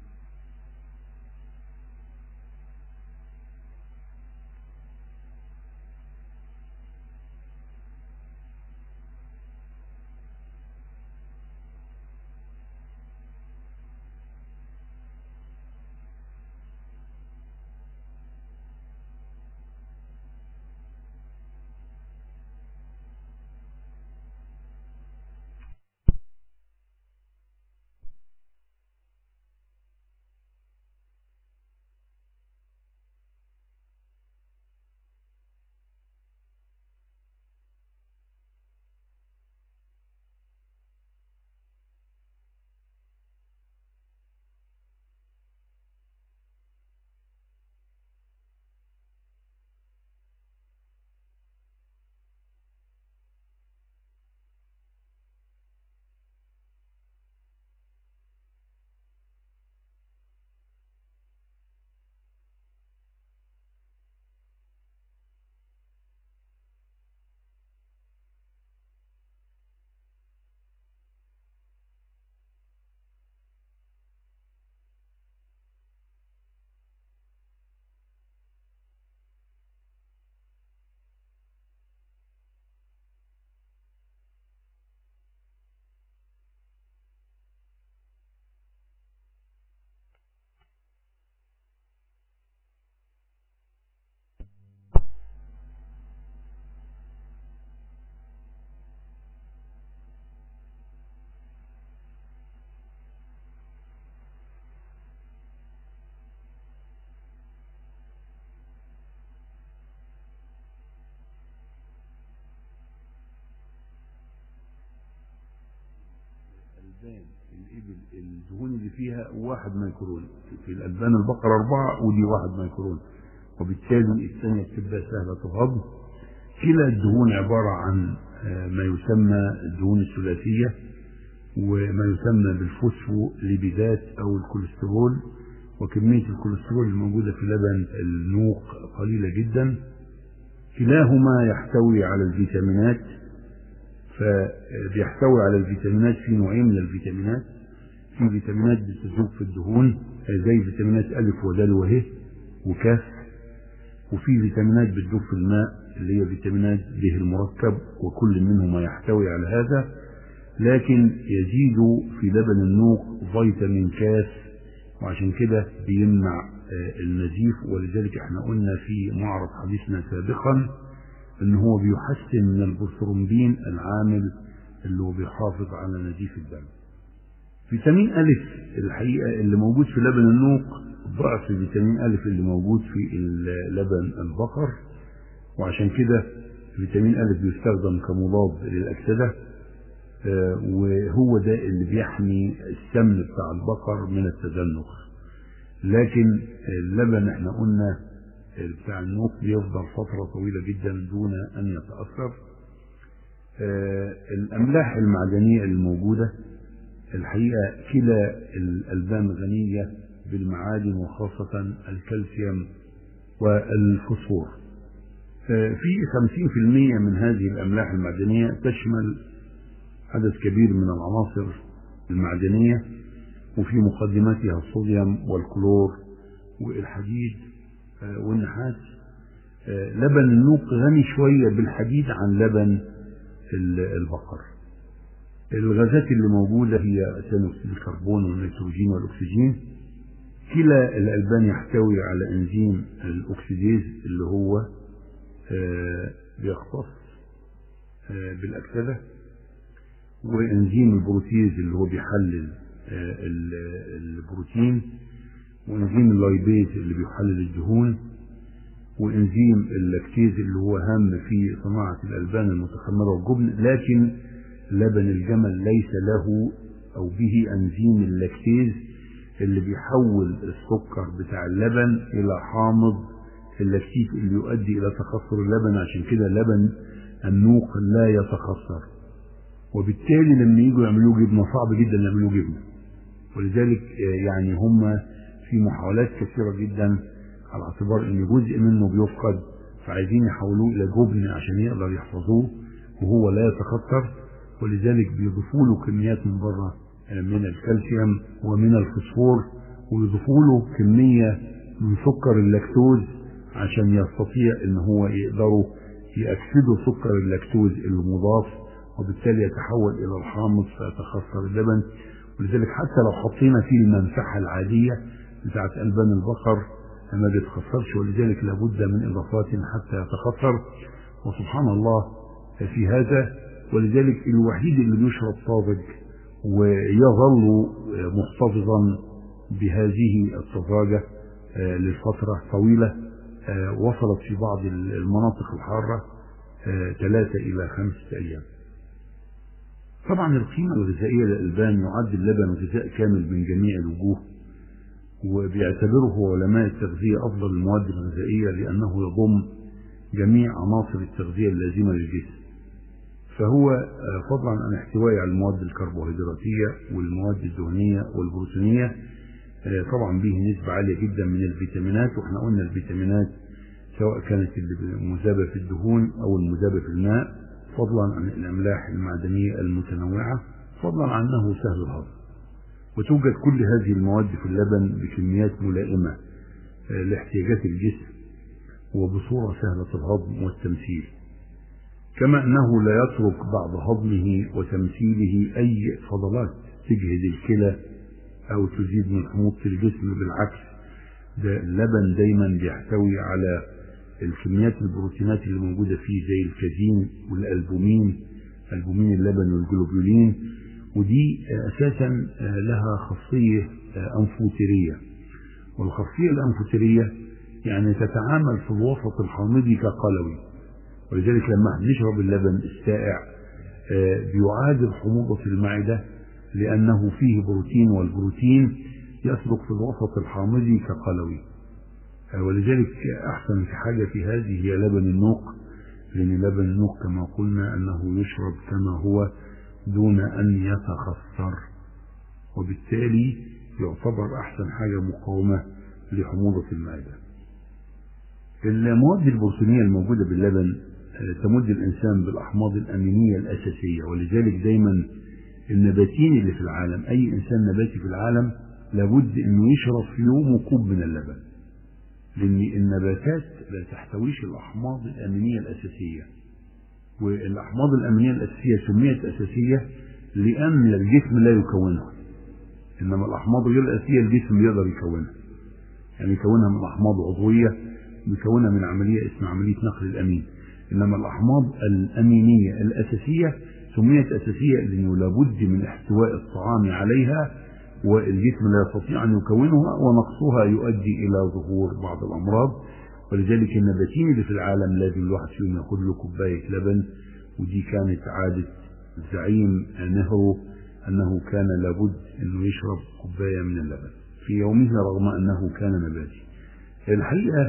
الإبل الدهون اللي فيها واحد مايكرون، في الألبان البقر أربعة ودي واحد مايكرون، وبالتالي الثانية بتبقى سهلة الهضم. كلا الدهون عبارة عن ما يسمى الدهون الثلاثية وما يسمى بالفوسفوليبيدات أو الكوليسترول، وكمية الكوليسترول الموجودة في لبن النوق قليلة جدا. كلاهما يحتوي على الفيتامينات، فبيحتوي على الفيتامينات في نوعين من الفيتامينات، في فيتامينات بتذوب في الدهون زي فيتامينات ألف ودال وه وكاف، وفي فيتامينات بتذوب في الماء اللي هي فيتامينات ب المركب، وكل منهما يحتوي على هذا. لكن يزيد في لبن النوق فيتامين كاف، وعشان كده بيمنع النزيف. ولذلك احنا قلنا في معرض حديثنا سابقا ان هو بيحسن من البروثرومبين العامل اللي هو بيحافظ على نزيف الدم. فيتامين ألف الحقيقة اللي موجود في لبن النوق ضعف فيتامين ألف اللي موجود في لبن البقر، وعشان كده فيتامين ألف بيستخدم كمضاد للأكسدة، وهو ده اللي بيحمي السمن بتاع البقر من التزنخ. لكن اللبن احنا قلنا بتاع النوق بيفضل فترة طويلة جدا دون أن يتأثر. الأملاح المعدنية الموجودة الحقيقة كلا الألبان غنية بالمعادن، وخاصة الكالسيوم والفوسفور. في خمسين في المئة من هذه الأملاح المعدنية تشمل عدد كبير من العناصر المعدنية، وفي مقدمتها الصوديوم والكلور والحديد والنحاس. لبن النوق غني شوية بالحديد عن لبن البقر. الغازات اللي موجودة هي ثاني أكسيد الكربون والنيتروجين والأكسجين. كلا الألبان يحتوي على إنزيم الأكسيديز اللي هو بيختص بالأكسدة، وإنزيم البروتيز اللي هو بيحلل البروتين، وإنزيم اللايبيز اللي بيحلل الدهون، وإنزيم اللاكتيز اللي هو هام في صناعة الألبان المتخمرة والجبن. لكن لبن الجمل ليس له أو به أنزيم اللاكتيز اللي بيحول السكر بتاع اللبن إلى حامض اللاكتيز اللي يؤدي إلى تخثر اللبن. عشان كده لبن النوق لا يتخثر، وبالتالي لما يجوا يعملوه جبنة صعب جدا يعملوه جبنة. ولذلك يعني هم في محاولات كثيرة جدا على اعتبار ان جزء منه بيفقد، فعايزين يحولوه الى جبن عشان يقدر يحفظوه وهو لا يتخثر. ولذلك بيضيفوا له كميات من بره من الكالسيوم ومن الفوسفور، ويضيفوا له كمية من سكر اللاكتوز عشان يستطيع ان هو يقدروا يأكسدوا سكر اللاكتوز المضاف، وبالتالي يتحول الى الحامض فيتخثر اللبن. ولذلك حتى لو حطينا فيه المنفعة العادية بتاعت ألبان البقر ما بيتخثرش، ولذلك لابد من إضافات حتى يتخثر. وسبحان الله في هذا، ولذلك الوحيد اللي بيشرب طازج ويظل محتفظا بهذه الطازجة للفترة طويلة وصلت في بعض المناطق الحارة ثلاثة إلى خمسة أيام. طبعا القيمة الغذائية للألبان يعد اللبن غذاء كامل من جميع الوجوه، وبيعتبره علماء التغذية أفضل المواد الغذائية لأنه يضم جميع عناصر التغذية اللازمة للجسم. فهو فضلا عن احتوائه على المواد الكربوهيدراتية والمواد الدهنية والبروتينية طبعا به نسبة عالية جدا من الفيتامينات. واحنا قلنا الفيتامينات سواء كانت المذابة في الدهون أو المذابة في الماء، فضلا عن الأملاح المعدنية المتنوعة، فضلا عن أنه سهل الهضم. وتوجد كل هذه المواد في اللبن بكميات ملائمة لاحتياجات الجسم وبصورة سهلة الهضم والتمثيل، كما أنه لا يترك بعد هضمه وتمثيله أي فضلات تجهد الكلى أو تزيد من حموضة الجسم. بالعكس، ده اللبن دايما بيحتوي على الكميات البروتينات اللي موجودة فيه زي الكازين والألبومين، ألبومين اللبن والجلوبولين، ودي أساسا لها خاصية أنفوتيرية. والخاصية الأنفوتيرية يعني تتعامل في الوسط الحامضي كقلوي، ولذلك لما نشرب اللبن السائع بيعادل حموضة المعدة لأنه فيه بروتين، والبروتين يسلك في الوسط الحامضي كقلوي. ولذلك أحسن حاجة في هذه هي لبن النوق لأن لبن النوق كما قلنا أنه يشرب كما هو دون أن يتخثر، وبالتالي يعتبر أحسن حاجة مقاومة لحموضة المعدة. المواد البروتينية الموجودة باللبن تمد الإنسان بالأحماض الأمينية الأساسية، ولذلك دايما النباتين اللي في العالم، أي إنسان نباتي في العالم لابد أنه يشرب في يوم كوب من اللبن، لأن النباتات لا تحتويش الأحماض الأمينية الأساسية، والأحماض الأمينية الأساسية سميت أساسية لأن الجسم لا يكونها، إنما الأحماض غير الأساسية الجسم يقدر يكونها، يعني يكونها من أحماض عضوية، يكونها من عملية اسمها عملية نقل الأمين. إنما الأحماض الأمينية الأساسية سميت أساسية لأنه لابد من احتواء الطعام عليها، والجسم لا يستطيع أن يكونها، ونقصها يؤدي إلى ظهور بعض الأمراض. ولذلك النباتين اللي في العالم لازم الواحد فيهم ياخد له كوباية لبن، ودي كانت عادة زعيم نهرو أنه كان لابد أنه يشرب كوباية من اللبن في يومه رغم أنه كان نباتي. الحقيقة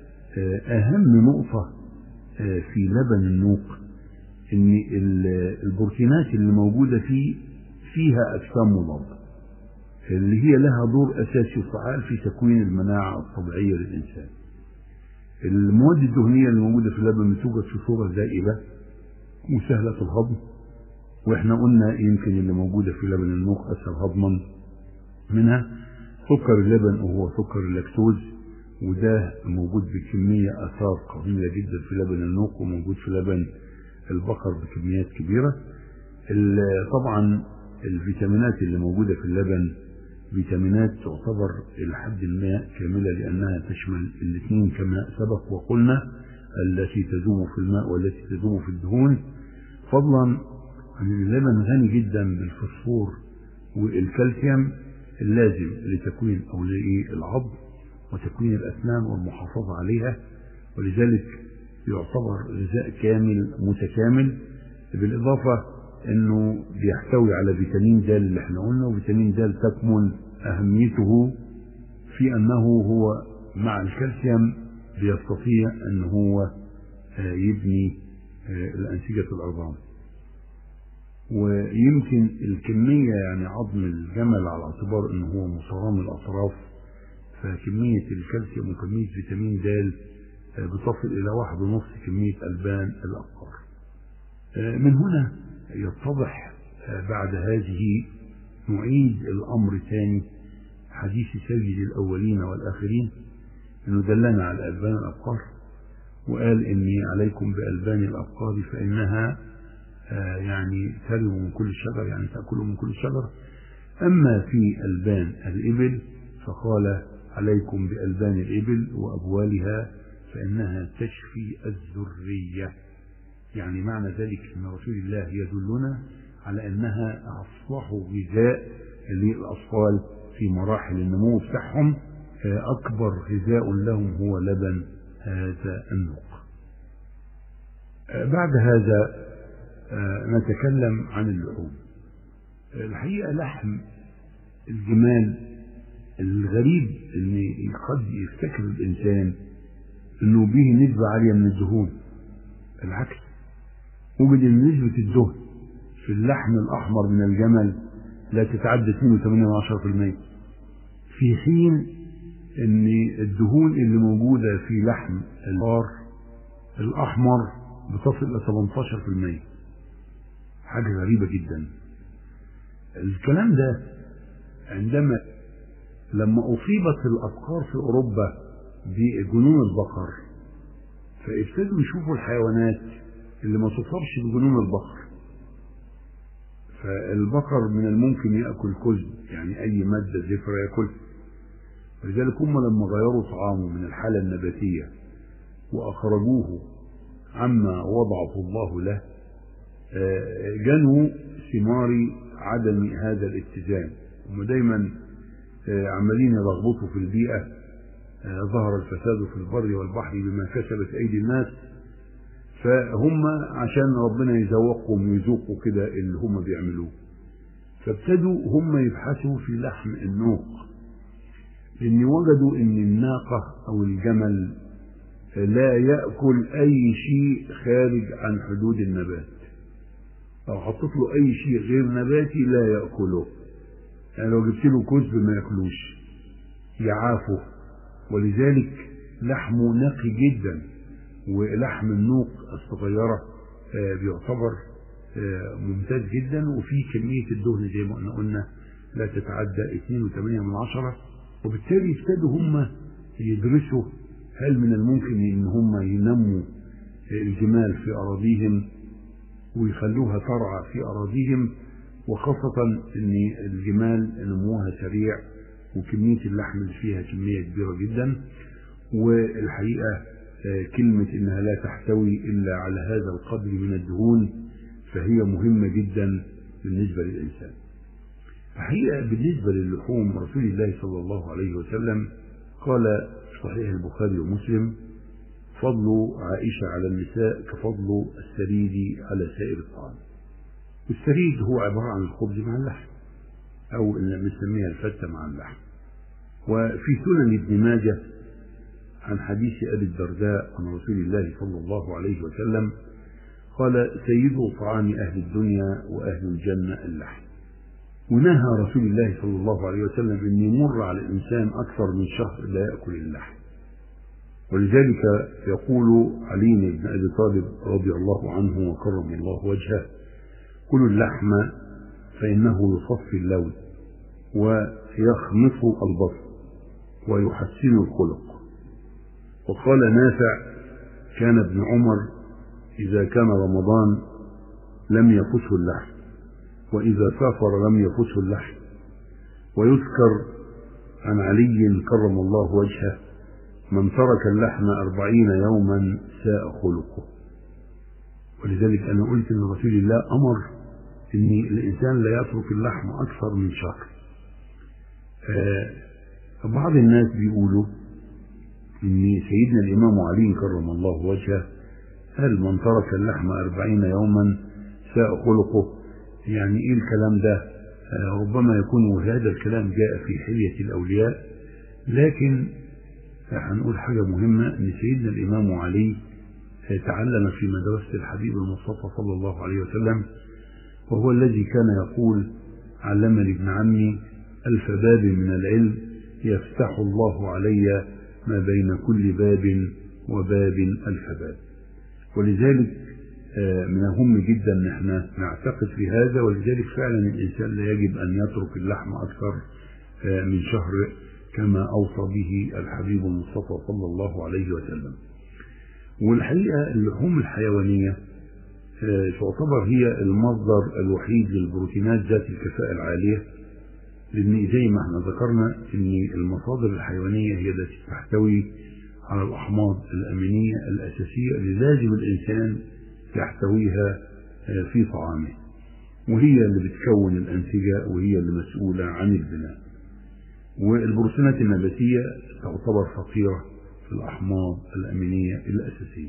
أهم نقطة في لبن النوق ان البروتينات اللي موجودة فيه فيها اجسام مضادة اللي هي لها دور اساسي وفعال في تكوين المناعة الطبيعية للانسان. المواد الدهنية اللي موجودة في اللبن بتوجد في صورة زائبة وسهلة الهضم، واحنا قلنا يمكن اللي موجودة في لبن النوق اسهل هضما منها سكر اللبن وهو سكر اللاكتوز، وده موجود بكمية اثار قوية جدا في لبن النوق، وموجود في لبن البقر بكميات كبيرة. طبعا الفيتامينات اللي موجودة في اللبن فيتامينات تعتبر إلى حد ما كاملة، لأنها تشمل الاثنين كما سبق وقلنا، التي تذوب في الماء والتي تذوب في الدهون، فضلا عن اللبن غني جدا بالفوسفور والكالسيوم اللازم لتكوين أولياء العظم وتكوين الأسنان والمحافظة عليها، ولذلك يعتبر غذاء كامل متكامل. بالإضافة أنه بيحتوي على فيتامين د اللي احنا قلنا، وفيتامين د تكمن أهميته في أنه هو مع الكالسيوم بيستطيع أن هو يبني الأنسجة العظام. ويمكن الكمية يعني عظم الجمل على اعتبار أنه هو مصرام الأطراف، فكمية الكالسيوم وكمية فيتامين د بتصل إلى واحد ونص كمية ألبان الأبقار. من هنا يتضح بعد هذه نعيد الأمر ثاني حديث سيد الأولين والآخرين أنه دلنا على ألبان الأبقار، وقال إني عليكم بألبان الأبقار فإنها يعني ترم من كل شجر، يعني تأكل من كل شجر. أما في ألبان الإبل فقال عليكم بألبان الإبل وأبوالها فإنها تشفي الذرية، يعني معنى ذلك أن رسول الله يدلنا على أنها أصلح غذاء للأطفال في مراحل النمو بتاعهم، أكبر غذاء لهم هو لبن هذا النوق. بعد هذا نتكلم عن اللحوم. الحقيقة لحم الجمال الغريب أن قد يفتكر الإنسان أنه به نسبة عالية من الدهون، العكس، وجد أن نسبة الدهن في اللحم الأحمر من الجمل لا تتعدى اثنين وثمانين بالمئة، في حين أن الدهون اللي موجودة في لحم البقر الأحمر بتصل إلى ثمانية عشر بالمئة، حاجة غريبة جدا. الكلام ده عندما لما أصيبت الأبقار في أوروبا بجنون البقر فابتدوا يشوفوا الحيوانات اللي ما تصابش بجنون البقر. فالبقر من الممكن يأكل كذب، يعني أي مادة زفرة يأكل، ولذلك هم لما غيروا طعامه من الحالة النباتية وأخرجوه عما وضعه الله له جنوا ثمار عدم هذا الاتزان. هم دايما عمالين يلخبطوا في البيئة، ظهر الفساد في البر والبحر بما كسبت أيدي الناس، فهم عشان ربنا يذوقهم ويذوقوا كده اللي هم بيعملوه، فابتدوا هم يبحثوا في لحم النوق، لأن وجدوا أن الناقة أو الجمل لا يأكل أي شيء خارج عن حدود النبات، لو حطيت له أي شيء غير نباتي لا يأكله، يعني لو جبت له كزب ما يأكلوش، يعافه. ولذلك لحمه نقي جدا، ولحم النوق الصغيرة بيعتبر ممتاز جدا، وفي كمية الدهن زي ما قلنا لا تتعدى اثنين وثمانية من عشرة. وبالتالي ابتدوا هم يدرسوا هل من الممكن ان هم ينموا الجمال في اراضيهم ويخلوها ترعى في اراضيهم، وخاصة ان الجمال نموها سريع وكمية اللحم اللي فيها كمية كبيرة جدا، والحقيقة كلمة انها لا تحتوي الا على هذا القدر من الدهون فهي مهمة جدا بالنسبة للإنسان. الحقيقة بالنسبة للحوم رسول الله صلى الله عليه وسلم قال في صحيح البخاري ومسلم: فضل عائشة على النساء كفضل السريد على سائر الطعام. والسريد هو عبارة عن الخبز مع اللحم، أو اللي بنسميها الفتة مع اللحم. وفي سنن ابن ماجه عن حديث أبي الدرداء عن رسول الله صلى الله عليه وسلم قال: سيدوا طعام أهل الدنيا وأهل الجنة اللحم. ونهى رسول الله صلى الله عليه وسلم أن يمر على الإنسان أكثر من شهر لا يأكل اللحم. ولذلك يقول علي بن أبي طالب رضي الله عنه وكرم الله وجهه: كلوا اللحم فإنه يصفي اللون ويخمص البصر ويحسن الخلق. وقال نافع: كان ابن عمر إذا كان رمضان لم يفته اللحم، وإذا سافر لم يفته اللحم. ويذكر عن علي كرم الله وجهه: من ترك اللحم أربعين يوما ساء خلقه. ولذلك أنا قلت أن رسول الله أمر أن الإنسان لا يترك اللحم أكثر من شهر. بعض الناس بيقولوا أن سيدنا الإمام علي كرم الله وجهه هل من ترك اللحم أربعين يوما ساء خلقه؟ يعني إيه الكلام ده؟ ربما يكون هذا الكلام جاء في حلية الأولياء، لكن هنقول حاجة مهمة: أن سيدنا الإمام علي تعلم في مدرسة الحبيب المصطفى صلى الله عليه وسلم، وهو الذي كان يقول: علمني ابن عمي ألف باب من العلم يفتح الله علي ما بين كل باب وباب ألف باب. ولذلك من المهم جدا ان احنا نعتقد في هذا، ولذلك فعلا الانسان لا يجب ان يترك اللحم اكثر من شهر كما اوصى به الحبيب المصطفى صلى الله عليه وسلم. والحقيقه اللحوم الحيوانيه تعتبر هي المصدر الوحيد للبروتينات ذات الكفاءه العاليه، لان زي ما احنا ذكرنا ان المصادر الحيوانيه هي التي تحتوي على الاحماض الامينيه الاساسيه اللي لازم الانسان يحتويها في طعامه، وهي اللي بتكون الأنسجة وهي اللي مسؤولة عن البناء. والبروتينات النباتية تعتبر فقيرة في الأحماض الأمينية الأساسية.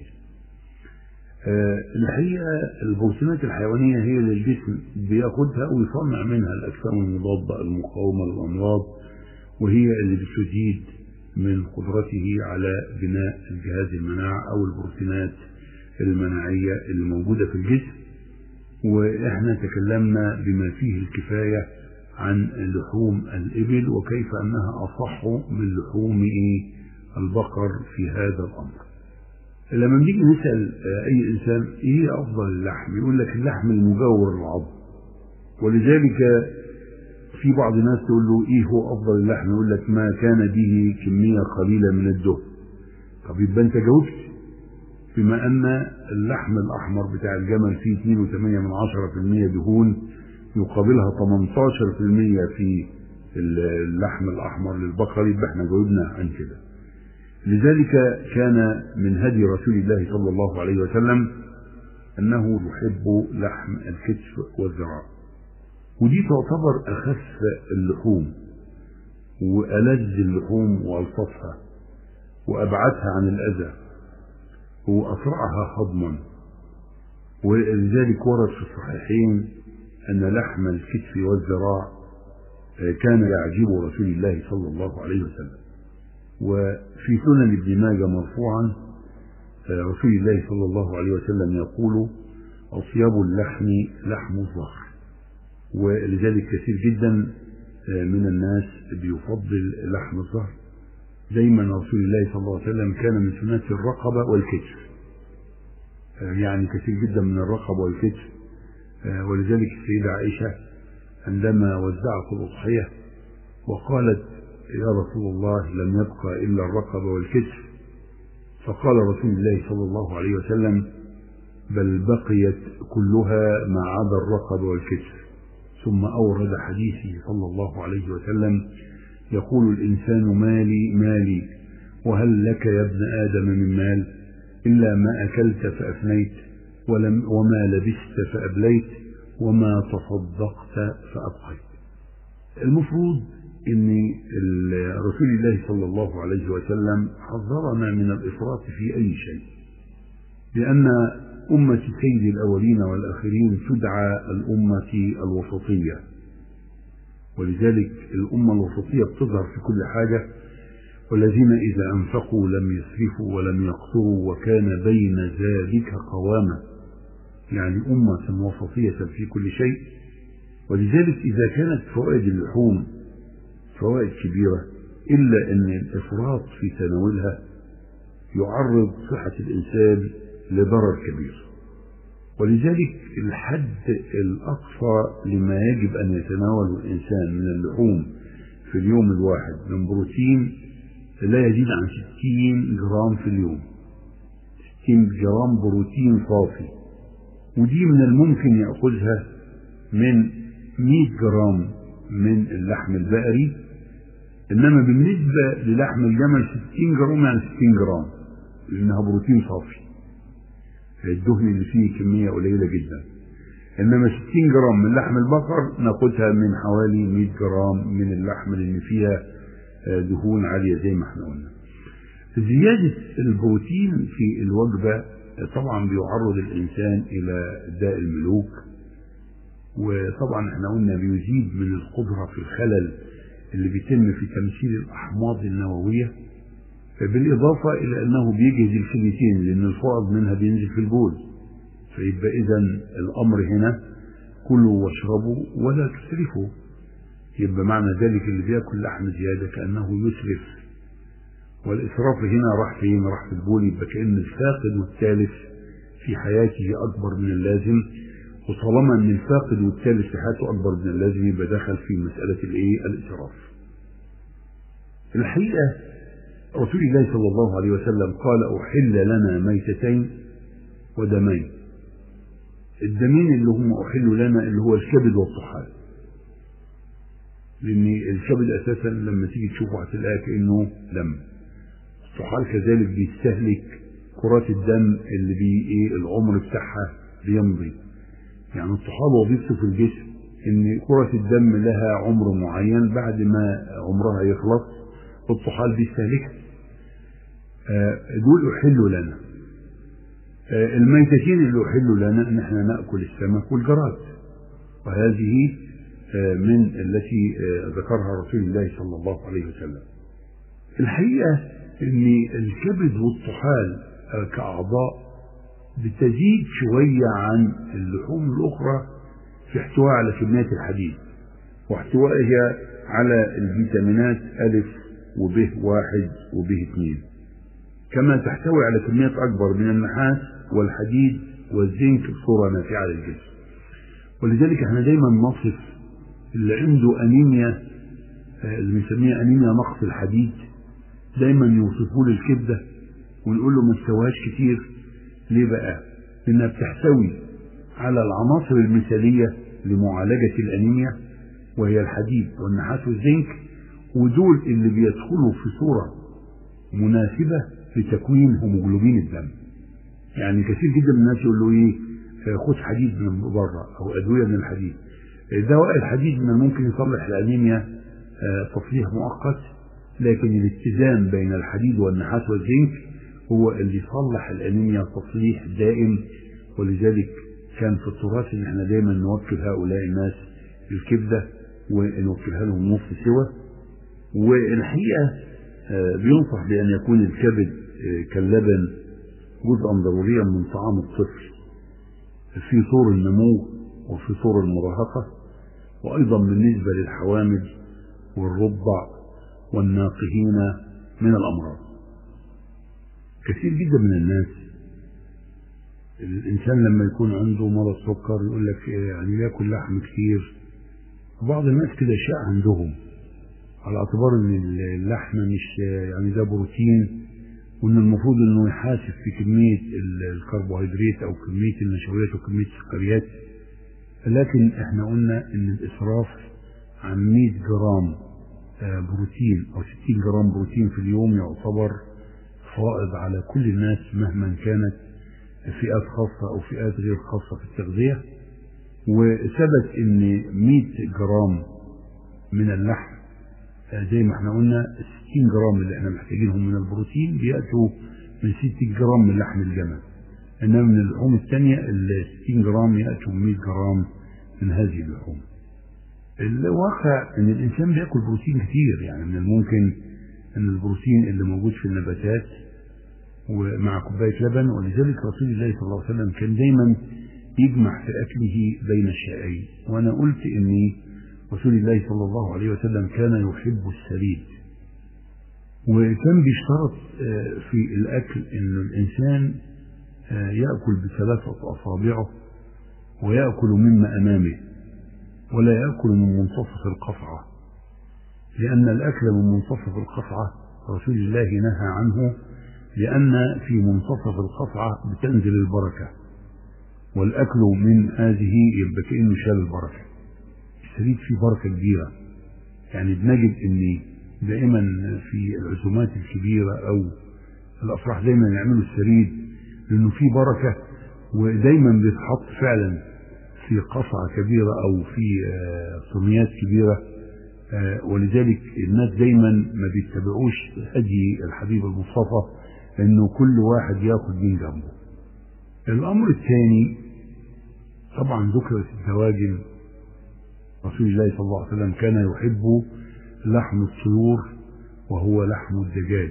الحقيقة البروتينات الحيوانية هي اللي الجسم بياخدها ويصنع منها الأجسام المضادة المقاومة للأمراض، وهي اللي بتزيد من قدرته على بناء الجهاز المناعي أو البروتينات المناعية الموجودة في الجسم. وإحنا تكلمنا بما فيه الكفاية عن لحوم الإبل وكيف أنها أصح من لحوم البقر في هذا الأمر. لما نيجي نسأل أي إنسان إيه أفضل اللحم، يقول لك اللحم المجور للعظم. ولذلك في بعض الناس تقول له إيه هو أفضل اللحم، يقول لك ما كان به كمية قليلة من الدهن. طب يبقى أنت جاوبت، بما أن اللحم الأحمر بتاع الجمل فيه اثنين وثمانية من عشرة بالمئة دهون يقابلها ثمانية عشر بالمئة في اللحم الأحمر للبقر، يبقى احنا جاوبنا عن كده. لذلك كان من هدي رسول الله صلى الله عليه وسلم أنه يحب لحم الكتف والذراع، ودي تعتبر أخف اللحوم وألذ اللحوم وألطفها وأبعدها عن الأذى وأسرعها هضما. ولذلك ورد في الصحيحين أن لحم الكتف والذراع كان يعجب رسول الله صلى الله عليه وسلم. وفي سنن ابن ماجه مرفوعا رسول الله صلى الله عليه وسلم يقول: أطيب اللحم لحم الظهر. ولذلك كثير جدا من الناس بيفضل لحم الظهر. دايما رسول الله صلى الله عليه وسلم كان من سنة الرقبة والكتف، يعني كثير جدا من الرقبة والكتف. ولذلك السيدة عائشة عندما وزعت الأضحية وقالت: يا رسول الله لم يبقى إلا الرقبة والكتف، فقال رسول الله صلى الله عليه وسلم: بل بقيت كلها ما عدا الرقبة والكتف. ثم أورد حديثه صلى الله عليه وسلم يقول: الإنسان مالي مالي، وهل لك يا ابن آدم من مال إلا ما أكلت فأفنيت، ولم وما لبست فأبليت، وما تصدقت فأبقيت. المفروض أن رسول الله صلى الله عليه وسلم حذرنا من الإفراط في أي شيء، لأن أمة سيد الأولين والآخرين تدعى الأمة الوسطية، ولذلك الأمة الوسطية بتظهر في كل حاجة: والذين إذا أنفقوا لم يسرفوا ولم يقتروا وكان بين ذلك قوامة، يعني أمة وسطية في كل شيء. ولذلك إذا كانت فوائد اللحوم فوائد كبيرة، إلا أن الإفراط في تناولها يعرض صحة الإنسان لضرر كبير. ولذلك الحد الأقصى لما يجب أن يتناوله الإنسان من اللحوم في اليوم الواحد من بروتين لا يزيد عن ستين جرام في اليوم، ستين جرام بروتين صافي، ودي من الممكن يأخذها من مئة جرام من اللحم البقري. إنما بالنسبة للحم الجمل ستين جرام يعني ستين جرام، لأنها بروتين صافي، الدهن اللي فيه كمية قليلة جدا. إنما ستين جرام من لحم البقر ناخدها من حوالي مئة جرام من اللحم اللي فيها دهون عالية زي ما احنا قلنا. زيادة البروتين في الوجبة طبعا بيعرض الإنسان إلى داء الملوك، وطبعا احنا قلنا بيزيد من القدرة في الخلل اللي بيتم في تمثيل الأحماض النووية، بالإضافة إلى أنه بيجهز الكليتين لأن الفائض منها بينزل في البول. فيبقى إذن الأمر هنا: كلوا واشربوا ولا تسرفوا. يبقى معنى ذلك اللي بياكل لحم زيادة كأنه يسرف، والإسراف هنا راح فين؟ راح في البول. يبقى كأن الفاقد والثالث في حياته أكبر من اللازم، وطالما أن الفاقد والثالث في حياته أكبر من اللازم يبقى دخل في مسألة الإيه؟ الإسراف. الحقيقة رسول الله صلى الله عليه وسلم قال: أحل لنا ميتتين ودمين. الدمين اللي هم أحل لنا اللي هو الكبد والطحال، لأن الكبد أساسا لما تيجي تشوفه هتلاقيه كأنه دم. الطحال كذلك بيستهلك كرات الدم اللي بي إيه العمر بتاعها بيمضي. يعني الطحال وظيفته في الجسم إن كرة الدم لها عمر معين، بعد ما عمرها يخلص الطحال بيستهلكها. دول أحلوا لنا. الميتتين اللي أحلوا لنا إن احنا نأكل السمك والجراد، وهذه من التي ذكرها رسول الله صلى الله عليه وسلم. الحقيقة إن الكبد والطحال كأعضاء بتزيد شوية عن اللحوم الأخرى في احتواء على كميات الحديد، واحتوائها على الفيتامينات ألف وب واحد وب اثنين، كما تحتوي على كميات أكبر من النحاس والحديد والزنك بصورة نافعة للجسم. ولذلك احنا دايما نصف اللي عنده أنيميا، اللي بنسميها أنيميا نقص الحديد، دايما يوصفوا له الكبدة ونقول له ما تسواش كتير. ليه بقى؟ لأنها بتحتوي على العناصر المثالية لمعالجة الأنيميا، وهي الحديد والنحاس والزنك، ودول اللي بيدخلوا في صورة مناسبة لتكوين هيموجلوبين الدم. يعني كثير جدا من الناس يقول له ايه؟ خد حديد من بره او ادويه من الحديد. دواء الحديد من الممكن يصلح الانيميا تصليح مؤقت، لكن الاتزان بين الحديد والنحاس والزنك هو اللي يصلح الانيميا تصليح دائم. ولذلك كان في التراث ان احنا دايما نوكل هؤلاء الناس الكبده ونوكلها لهم نصف سوا. والحقيقه بينصح بان يكون الكبد كاللبن جزءا ضروريا من طعام الطفل في طور النمو وفي طور المراهقة، وأيضا بالنسبة للحوامل والرضع والناقهين من الأمراض. كثير جدا من الناس، الإنسان لما يكون عنده مرض سكر يقول لك يعني ياكل لحم كتير. بعض الناس كده شاء عندهم على اعتبار ان اللحم مش يعني ده بروتين، وان المفروض انه يحاسب في كمية الكربوهيدرات او كمية النشويات وكمية السكريات. لكن احنا قلنا ان الاسراف عن مئة جرام بروتين او ستين جرام بروتين في اليوم يعتبر فائض على كل الناس مهما كانت فئات خاصة او فئات غير خاصة في التغذية. وثبت ان مئة جرام من اللحم زي ما احنا قلنا ستين جرام اللي احنا محتاجينهم من البروتين بيأتوا من ستين جرام من لحم الجمل، انما من اللحوم الثانية ال ستين جرام يأتوا من مئة جرام من هذه اللحوم. الواقع ان الانسان بياكل بروتين كتير، يعني من الممكن ان البروتين اللي موجود في النباتات ومع كوباية لبن، ولذلك رسول الله صلى الله عليه وسلم كان دايما يجمع في اكله بين الشيئين. وانا قلت ان رسول الله صلى الله عليه وسلم كان يحب السريد، وكان بيشترط في الاكل ان الانسان يأكل بثلاثة اصابعه ويأكل مما امامه ولا يأكل من منتصف القصعة، لان الاكل من منتصف القصعة رسول الله نهى عنه، لان في منتصف القصعة بتنزل البركة، والاكل من هذه يبقى كأنه شال البركة. السريد فيه بركة كبيرة، يعني بنجد ان دائما في العزومات الكبيرة او الافراح دايما يعملوا السريد لانه فيه بركة، ودايما بيتحط فعلا في قصعة كبيرة او في صينيات كبيرة، ولذلك الناس دايما ما بيتبعوش هدي الحبيب المصطفى انه كل واحد ياخد من جنبه. الامر الثاني طبعا ذكرت الدواجن. رسول الله صلى الله عليه وسلم كان يحب لحم الطيور وهو لحم الدجاج،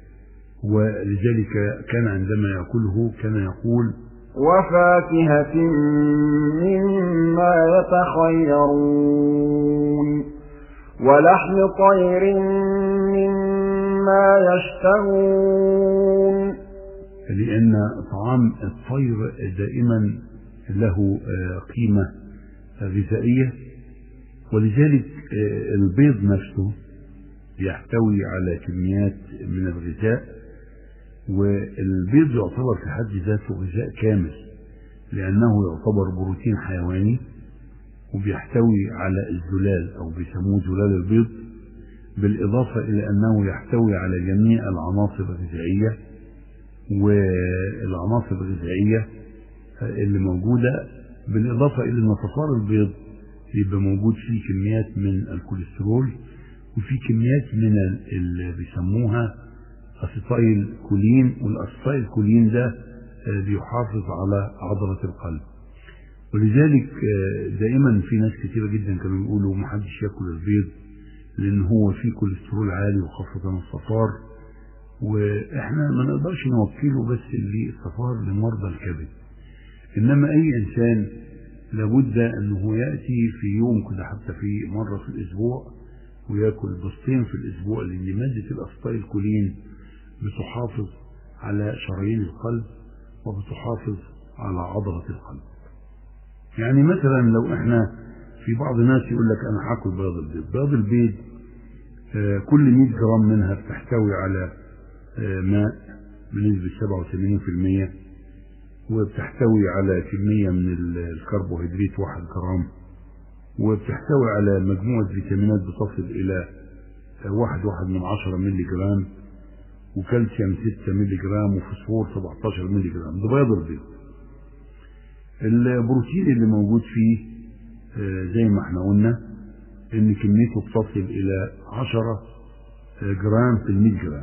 ولذلك كان عندما يأكله كان يقول
وفاكهة مما يتخيرون ولحم طير مما يشتهون،
لأن طعام الطير دائما له قيمة غذائية، ولذلك البيض نفسه يحتوي على كميات من الغذاء، والبيض يعتبر في حد ذاته غذاء كامل لأنه يعتبر بروتين حيواني، وبيحتوي على الزلال أو بيسموه زلال البيض، بالإضافة إلى أنه يحتوي على جميع العناصر الغذائية، والعناصر الغذائية اللي موجودة بالإضافة إلى أن صفار البيض يبقى موجود فيه كميات من الكوليسترول وفي كميات من اللي بيسموها أسيتايل كولين، والأسيتايل كولين ده بيحافظ على عضلة القلب. ولذلك دائما في ناس كثيرة جدا كانوا يقولوا محدش يأكل البيض لأن هو فيه كوليسترول عالي وخاصة الصفار، وإحنا ما نقدرش نوكله بس للصفار لمرضى الكبد، إنما أي إنسان لابد أنه يأتي في يوم كده حتى في مرة في الأسبوع ويأكل بسطين في الأسبوع، لأن مادة الأسيتايل كولين بتحافظ على شرايين القلب وبتحافظ على عضلة القلب. يعني مثلا لو احنا في بعض الناس يقول لك أنا هاكل بيض البيض، بيض البيض آه كل مئة جرام منها بتحتوي على آه ماء بنسبة سبعة وثمانين بالمئة، وبتحتوي على كمية من الكربوهيدرات واحد جرام، وبتحتوي على مجموعة فيتامينات بتصل إلى واحد واحد من عشرة ملي جرام، وكالسيوم ستة ملي جرام، وفوسفور سبعة عشر ملي جرام. ده بيض البيض. البروتين اللي موجود فيه زي ما احنا قلنا ان كميته بتصل الى عشرة جرام في المئة جرام،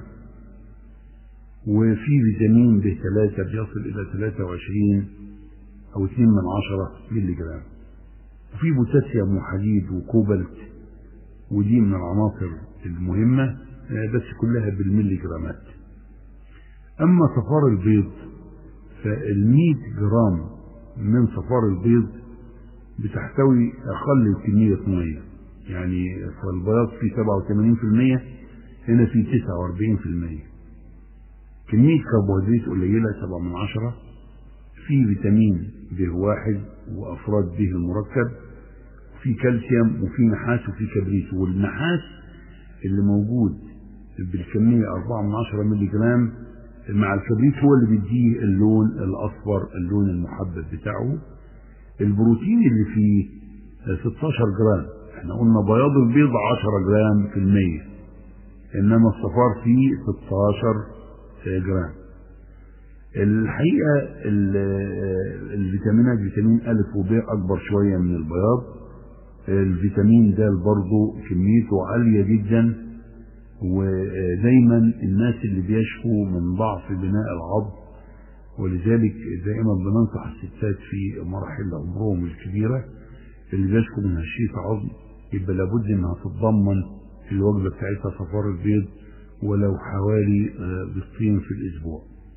وفي فيتامين ب ثلاثة بيصل الى ثلاثة وعشرين او اثنين من عشرة ملي جرام، وفي بوتاسيوم وحديد وكوبالت، ودي من العناصر المهمة بس كلها بالملي جرامات. اما صفار البيض فالمية جرام من صفار البيض بتحتوي أقل كمية مية، يعني فالبياض فيه سبعة وثمانين في المية، هنا فيه تسعة وأربعين في المية. كمية كربوهيدرات قليلة سبعة من عشرة، فيه فيتامين ب واحد وأفراد به المركب، وفيه كالسيوم وفيه نحاس وفيه كبريت. والنحاس اللي موجود بالكمية أربعة من عشرة ملي جرام مع الكبريت هو اللي بيديه اللون الأصفر، اللون المحبب بتاعه. البروتين اللي فيه ستاشر جرام، احنا قلنا بياض البيض عشرة جرام في المية، انما الصفار فيه ستاشر جرام. الحقيقة الفيتامينات فيتامين ألف وب أكبر شوية من البياض. الفيتامين د برضه كميته عالية جدا، ودايما الناس اللي بيشكوا من ضعف بناء العظم، ولذلك دائما بننصح الستات في مراحل عمرهم الكبيرة اللي بيشكوا من هشاشة عظم يبقى لابد انها تتضمن في الوجبة بتاعتها صفار البيض ولو حوالي بيضتين في الاسبوع.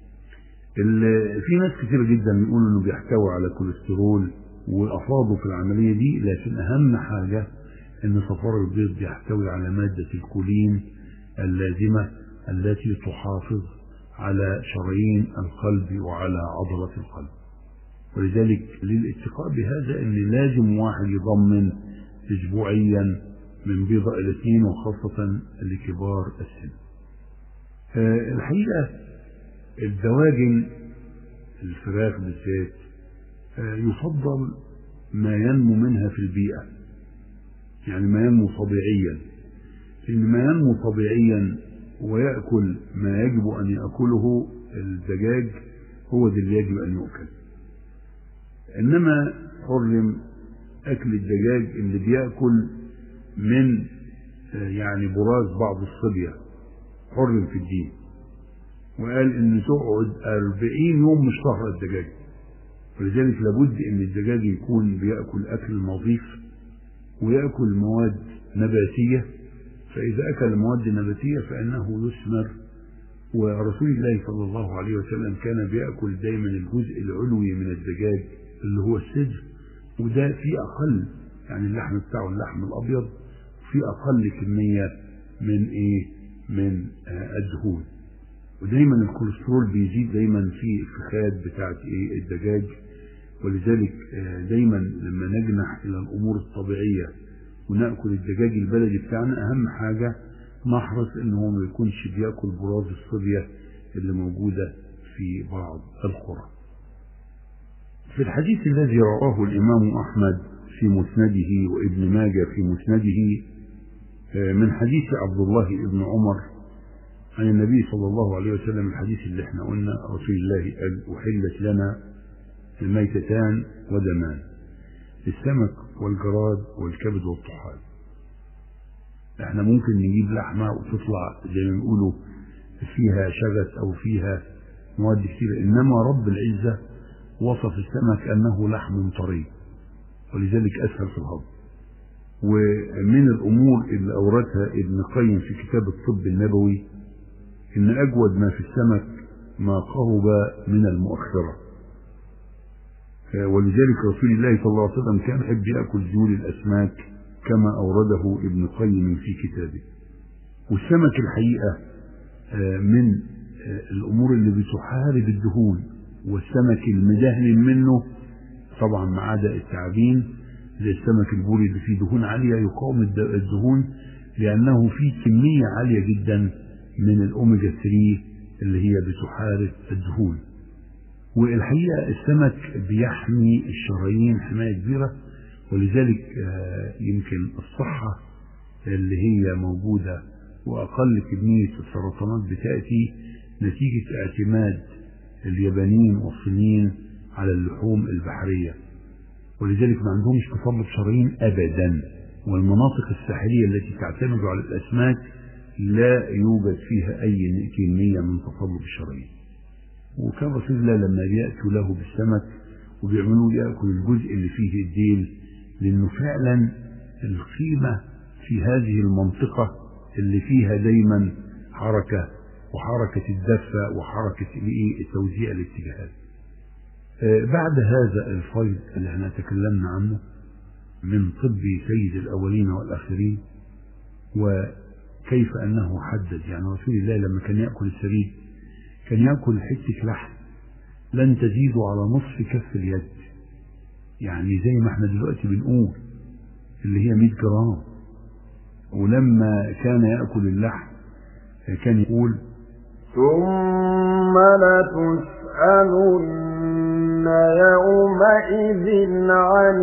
في ناس كتير جدا بيقولوا انه بيحتوي على كوليسترول وافاضوا في العملية دي، لكن اهم حاجة ان صفار البيض بيحتوي على مادة الكولين اللازمة التي تحافظ على شرايين القلب وعلى عضلة القلب. ولذلك للاتقاء بهذا ان لازم واحد يضمن اسبوعيا من بيضة الى اثنين، وخاصة لكبار السن. أه الحقيقة الدواجن الفراخ بالذات أه يفضل ما ينمو منها في البيئة، يعني ما ينمو طبيعيا، لأن ما ينمو طبيعيا ويأكل ما يجب أن يأكله الدجاج هو ده اللي يجب أن يؤكل. إنما حرم أكل الدجاج اللي بيأكل من يعني براز بعض الصبية، حرم في الدين، وقال إن تقعد أربعين يوم مش طهر الدجاج. ولذلك لابد إن الدجاج يكون بيأكل أكل نظيف ويأكل مواد نباتية، فإذا أكل مواد نباتية فإنه يثمر. ورسول الله صلى الله عليه وسلم كان بيأكل دائما الجزء العلوي من الدجاج اللي هو الصدر، وده في أقل، يعني اللحم بتاعه اللحم الأبيض في أقل كمية من إيه من آه الدهون. ودايما الكوليسترول بيزيد دايما في الفخاد بتاعت إيه الدجاج. ولذلك آه دايما لما نجنح إلى الأمور الطبيعية ونأكل الدجاج البلدي بتاعنا، أهم حاجة نحرص إنه ما يكونش بيأكل براز الصبية اللي موجودة في بعض القرى. في الحديث الذي رواه الإمام أحمد في مسنده وابن ماجه في مسنده من حديث عبد الله بن عمر عن النبي صلى الله عليه وسلم، الحديث اللي احنا قلنا رسول الله قال: أحلت لنا الميتتان ودمان، السمك والجراد والكبد والطحال. احنا ممكن نجيب لحمة وتطلع زي ما بيقولوا فيها شغث او فيها مواد كتير، انما رب العزة وصف السمك انه لحم طري ولذلك اسهل في الهضم. ومن الامور اللي اوردها ابن قيم في كتاب الطب النبوي ان اجود ما في السمك ما قرب من المؤخرة، ولذلك رسول الله صلى الله عليه وسلم كان يحب يأكل ذيول الأسماك كما أورده ابن قيم في كتابه. والسمك الحقيقة من الأمور اللي بتحارب الدهون، والسمك المدهن منه طبعا ما عدا التعابين زي السمك البوري اللي فيه دهون عالية يقاوم الدهون لأنه فيه كمية عالية جدا من الأوميجا ثلاثة اللي هي بتحارب الدهون. والحقيقة السمك بيحمي الشرايين حماية كبيرة، ولذلك يمكن الصحة اللي هي موجودة وأقل كمية السرطانات بتأتي نتيجة اعتماد اليابانيين والصينيين على اللحوم البحرية، ولذلك ما عندهمش تصلب شرايين أبدا. والمناطق الساحلية التي تعتمد على الأسماك لا يوجد فيها أي كمية من تصلب الشرايين. وكان رسول الله لما بيأتوا له بالسمك وبيعملوا يأكل الجزء اللي فيه الديل، لأنه فعلا القيمة في هذه المنطقة اللي فيها دايما حركة وحركة الدفة وحركة توزيع الاتجاهات. بعد هذا الفيض اللي احنا تكلمنا عنه من طب سيد الأولين والآخرين، وكيف أنه حدد، يعني رسول الله لما كان يأكل السريد كان يأكل حتة لحم لن تزيد على نصف كف اليد، يعني زي ما احنا دلوقتي بنقول اللي هي مئة جرام. ولما كان يأكل اللحم كان يقول
ثم لتسألن يومئذ عن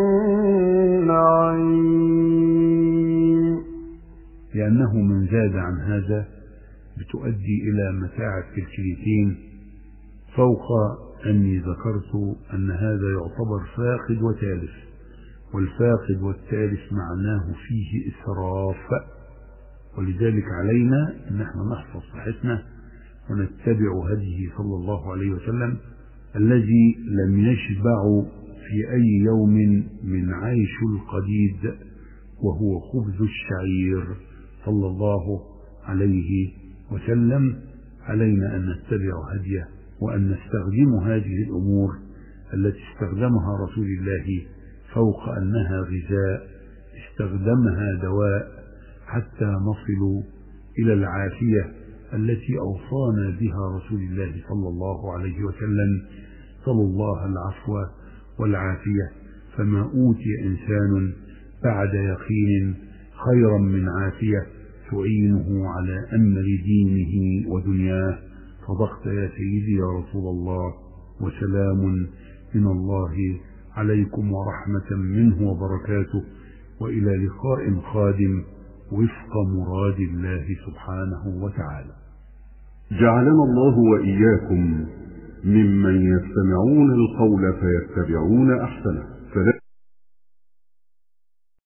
النعيم،
لأنه من زاد عن هذا بتؤدي إلى متاعب في الكليتين، فوق أني ذكرت أن هذا يعتبر فاقد وتالف، والفاقد والتالف معناه فيه إسراف، ولذلك علينا أن احنا نحفظ صحتنا ونتبع هديه صلى الله عليه وسلم الذي لم يشبع في أي يوم من عيش القديد وهو خبز الشعير صلى الله عليه وسلم. علينا أن نتبع هديه وأن نستخدم هذه الأمور التي استخدمها رسول الله فوق أنها غذاء استخدمها دواء حتى نصل إلى العافية التي أوصانا بها رسول الله صلى الله عليه وسلم. صلى الله العفو والعافية، فما أوتي إنسان بعد يقين خيرا من عافية تعينه على أمر دينه ودنياه. صدقت يا سيدي يا رسول الله، وسلام من الله عليكم ورحمة منه وبركاته، وإلى لقاء قادم وفق مراد الله سبحانه وتعالى.
جعلنا الله وإياكم ممن يستمعون القول فيتبعون أحسنه.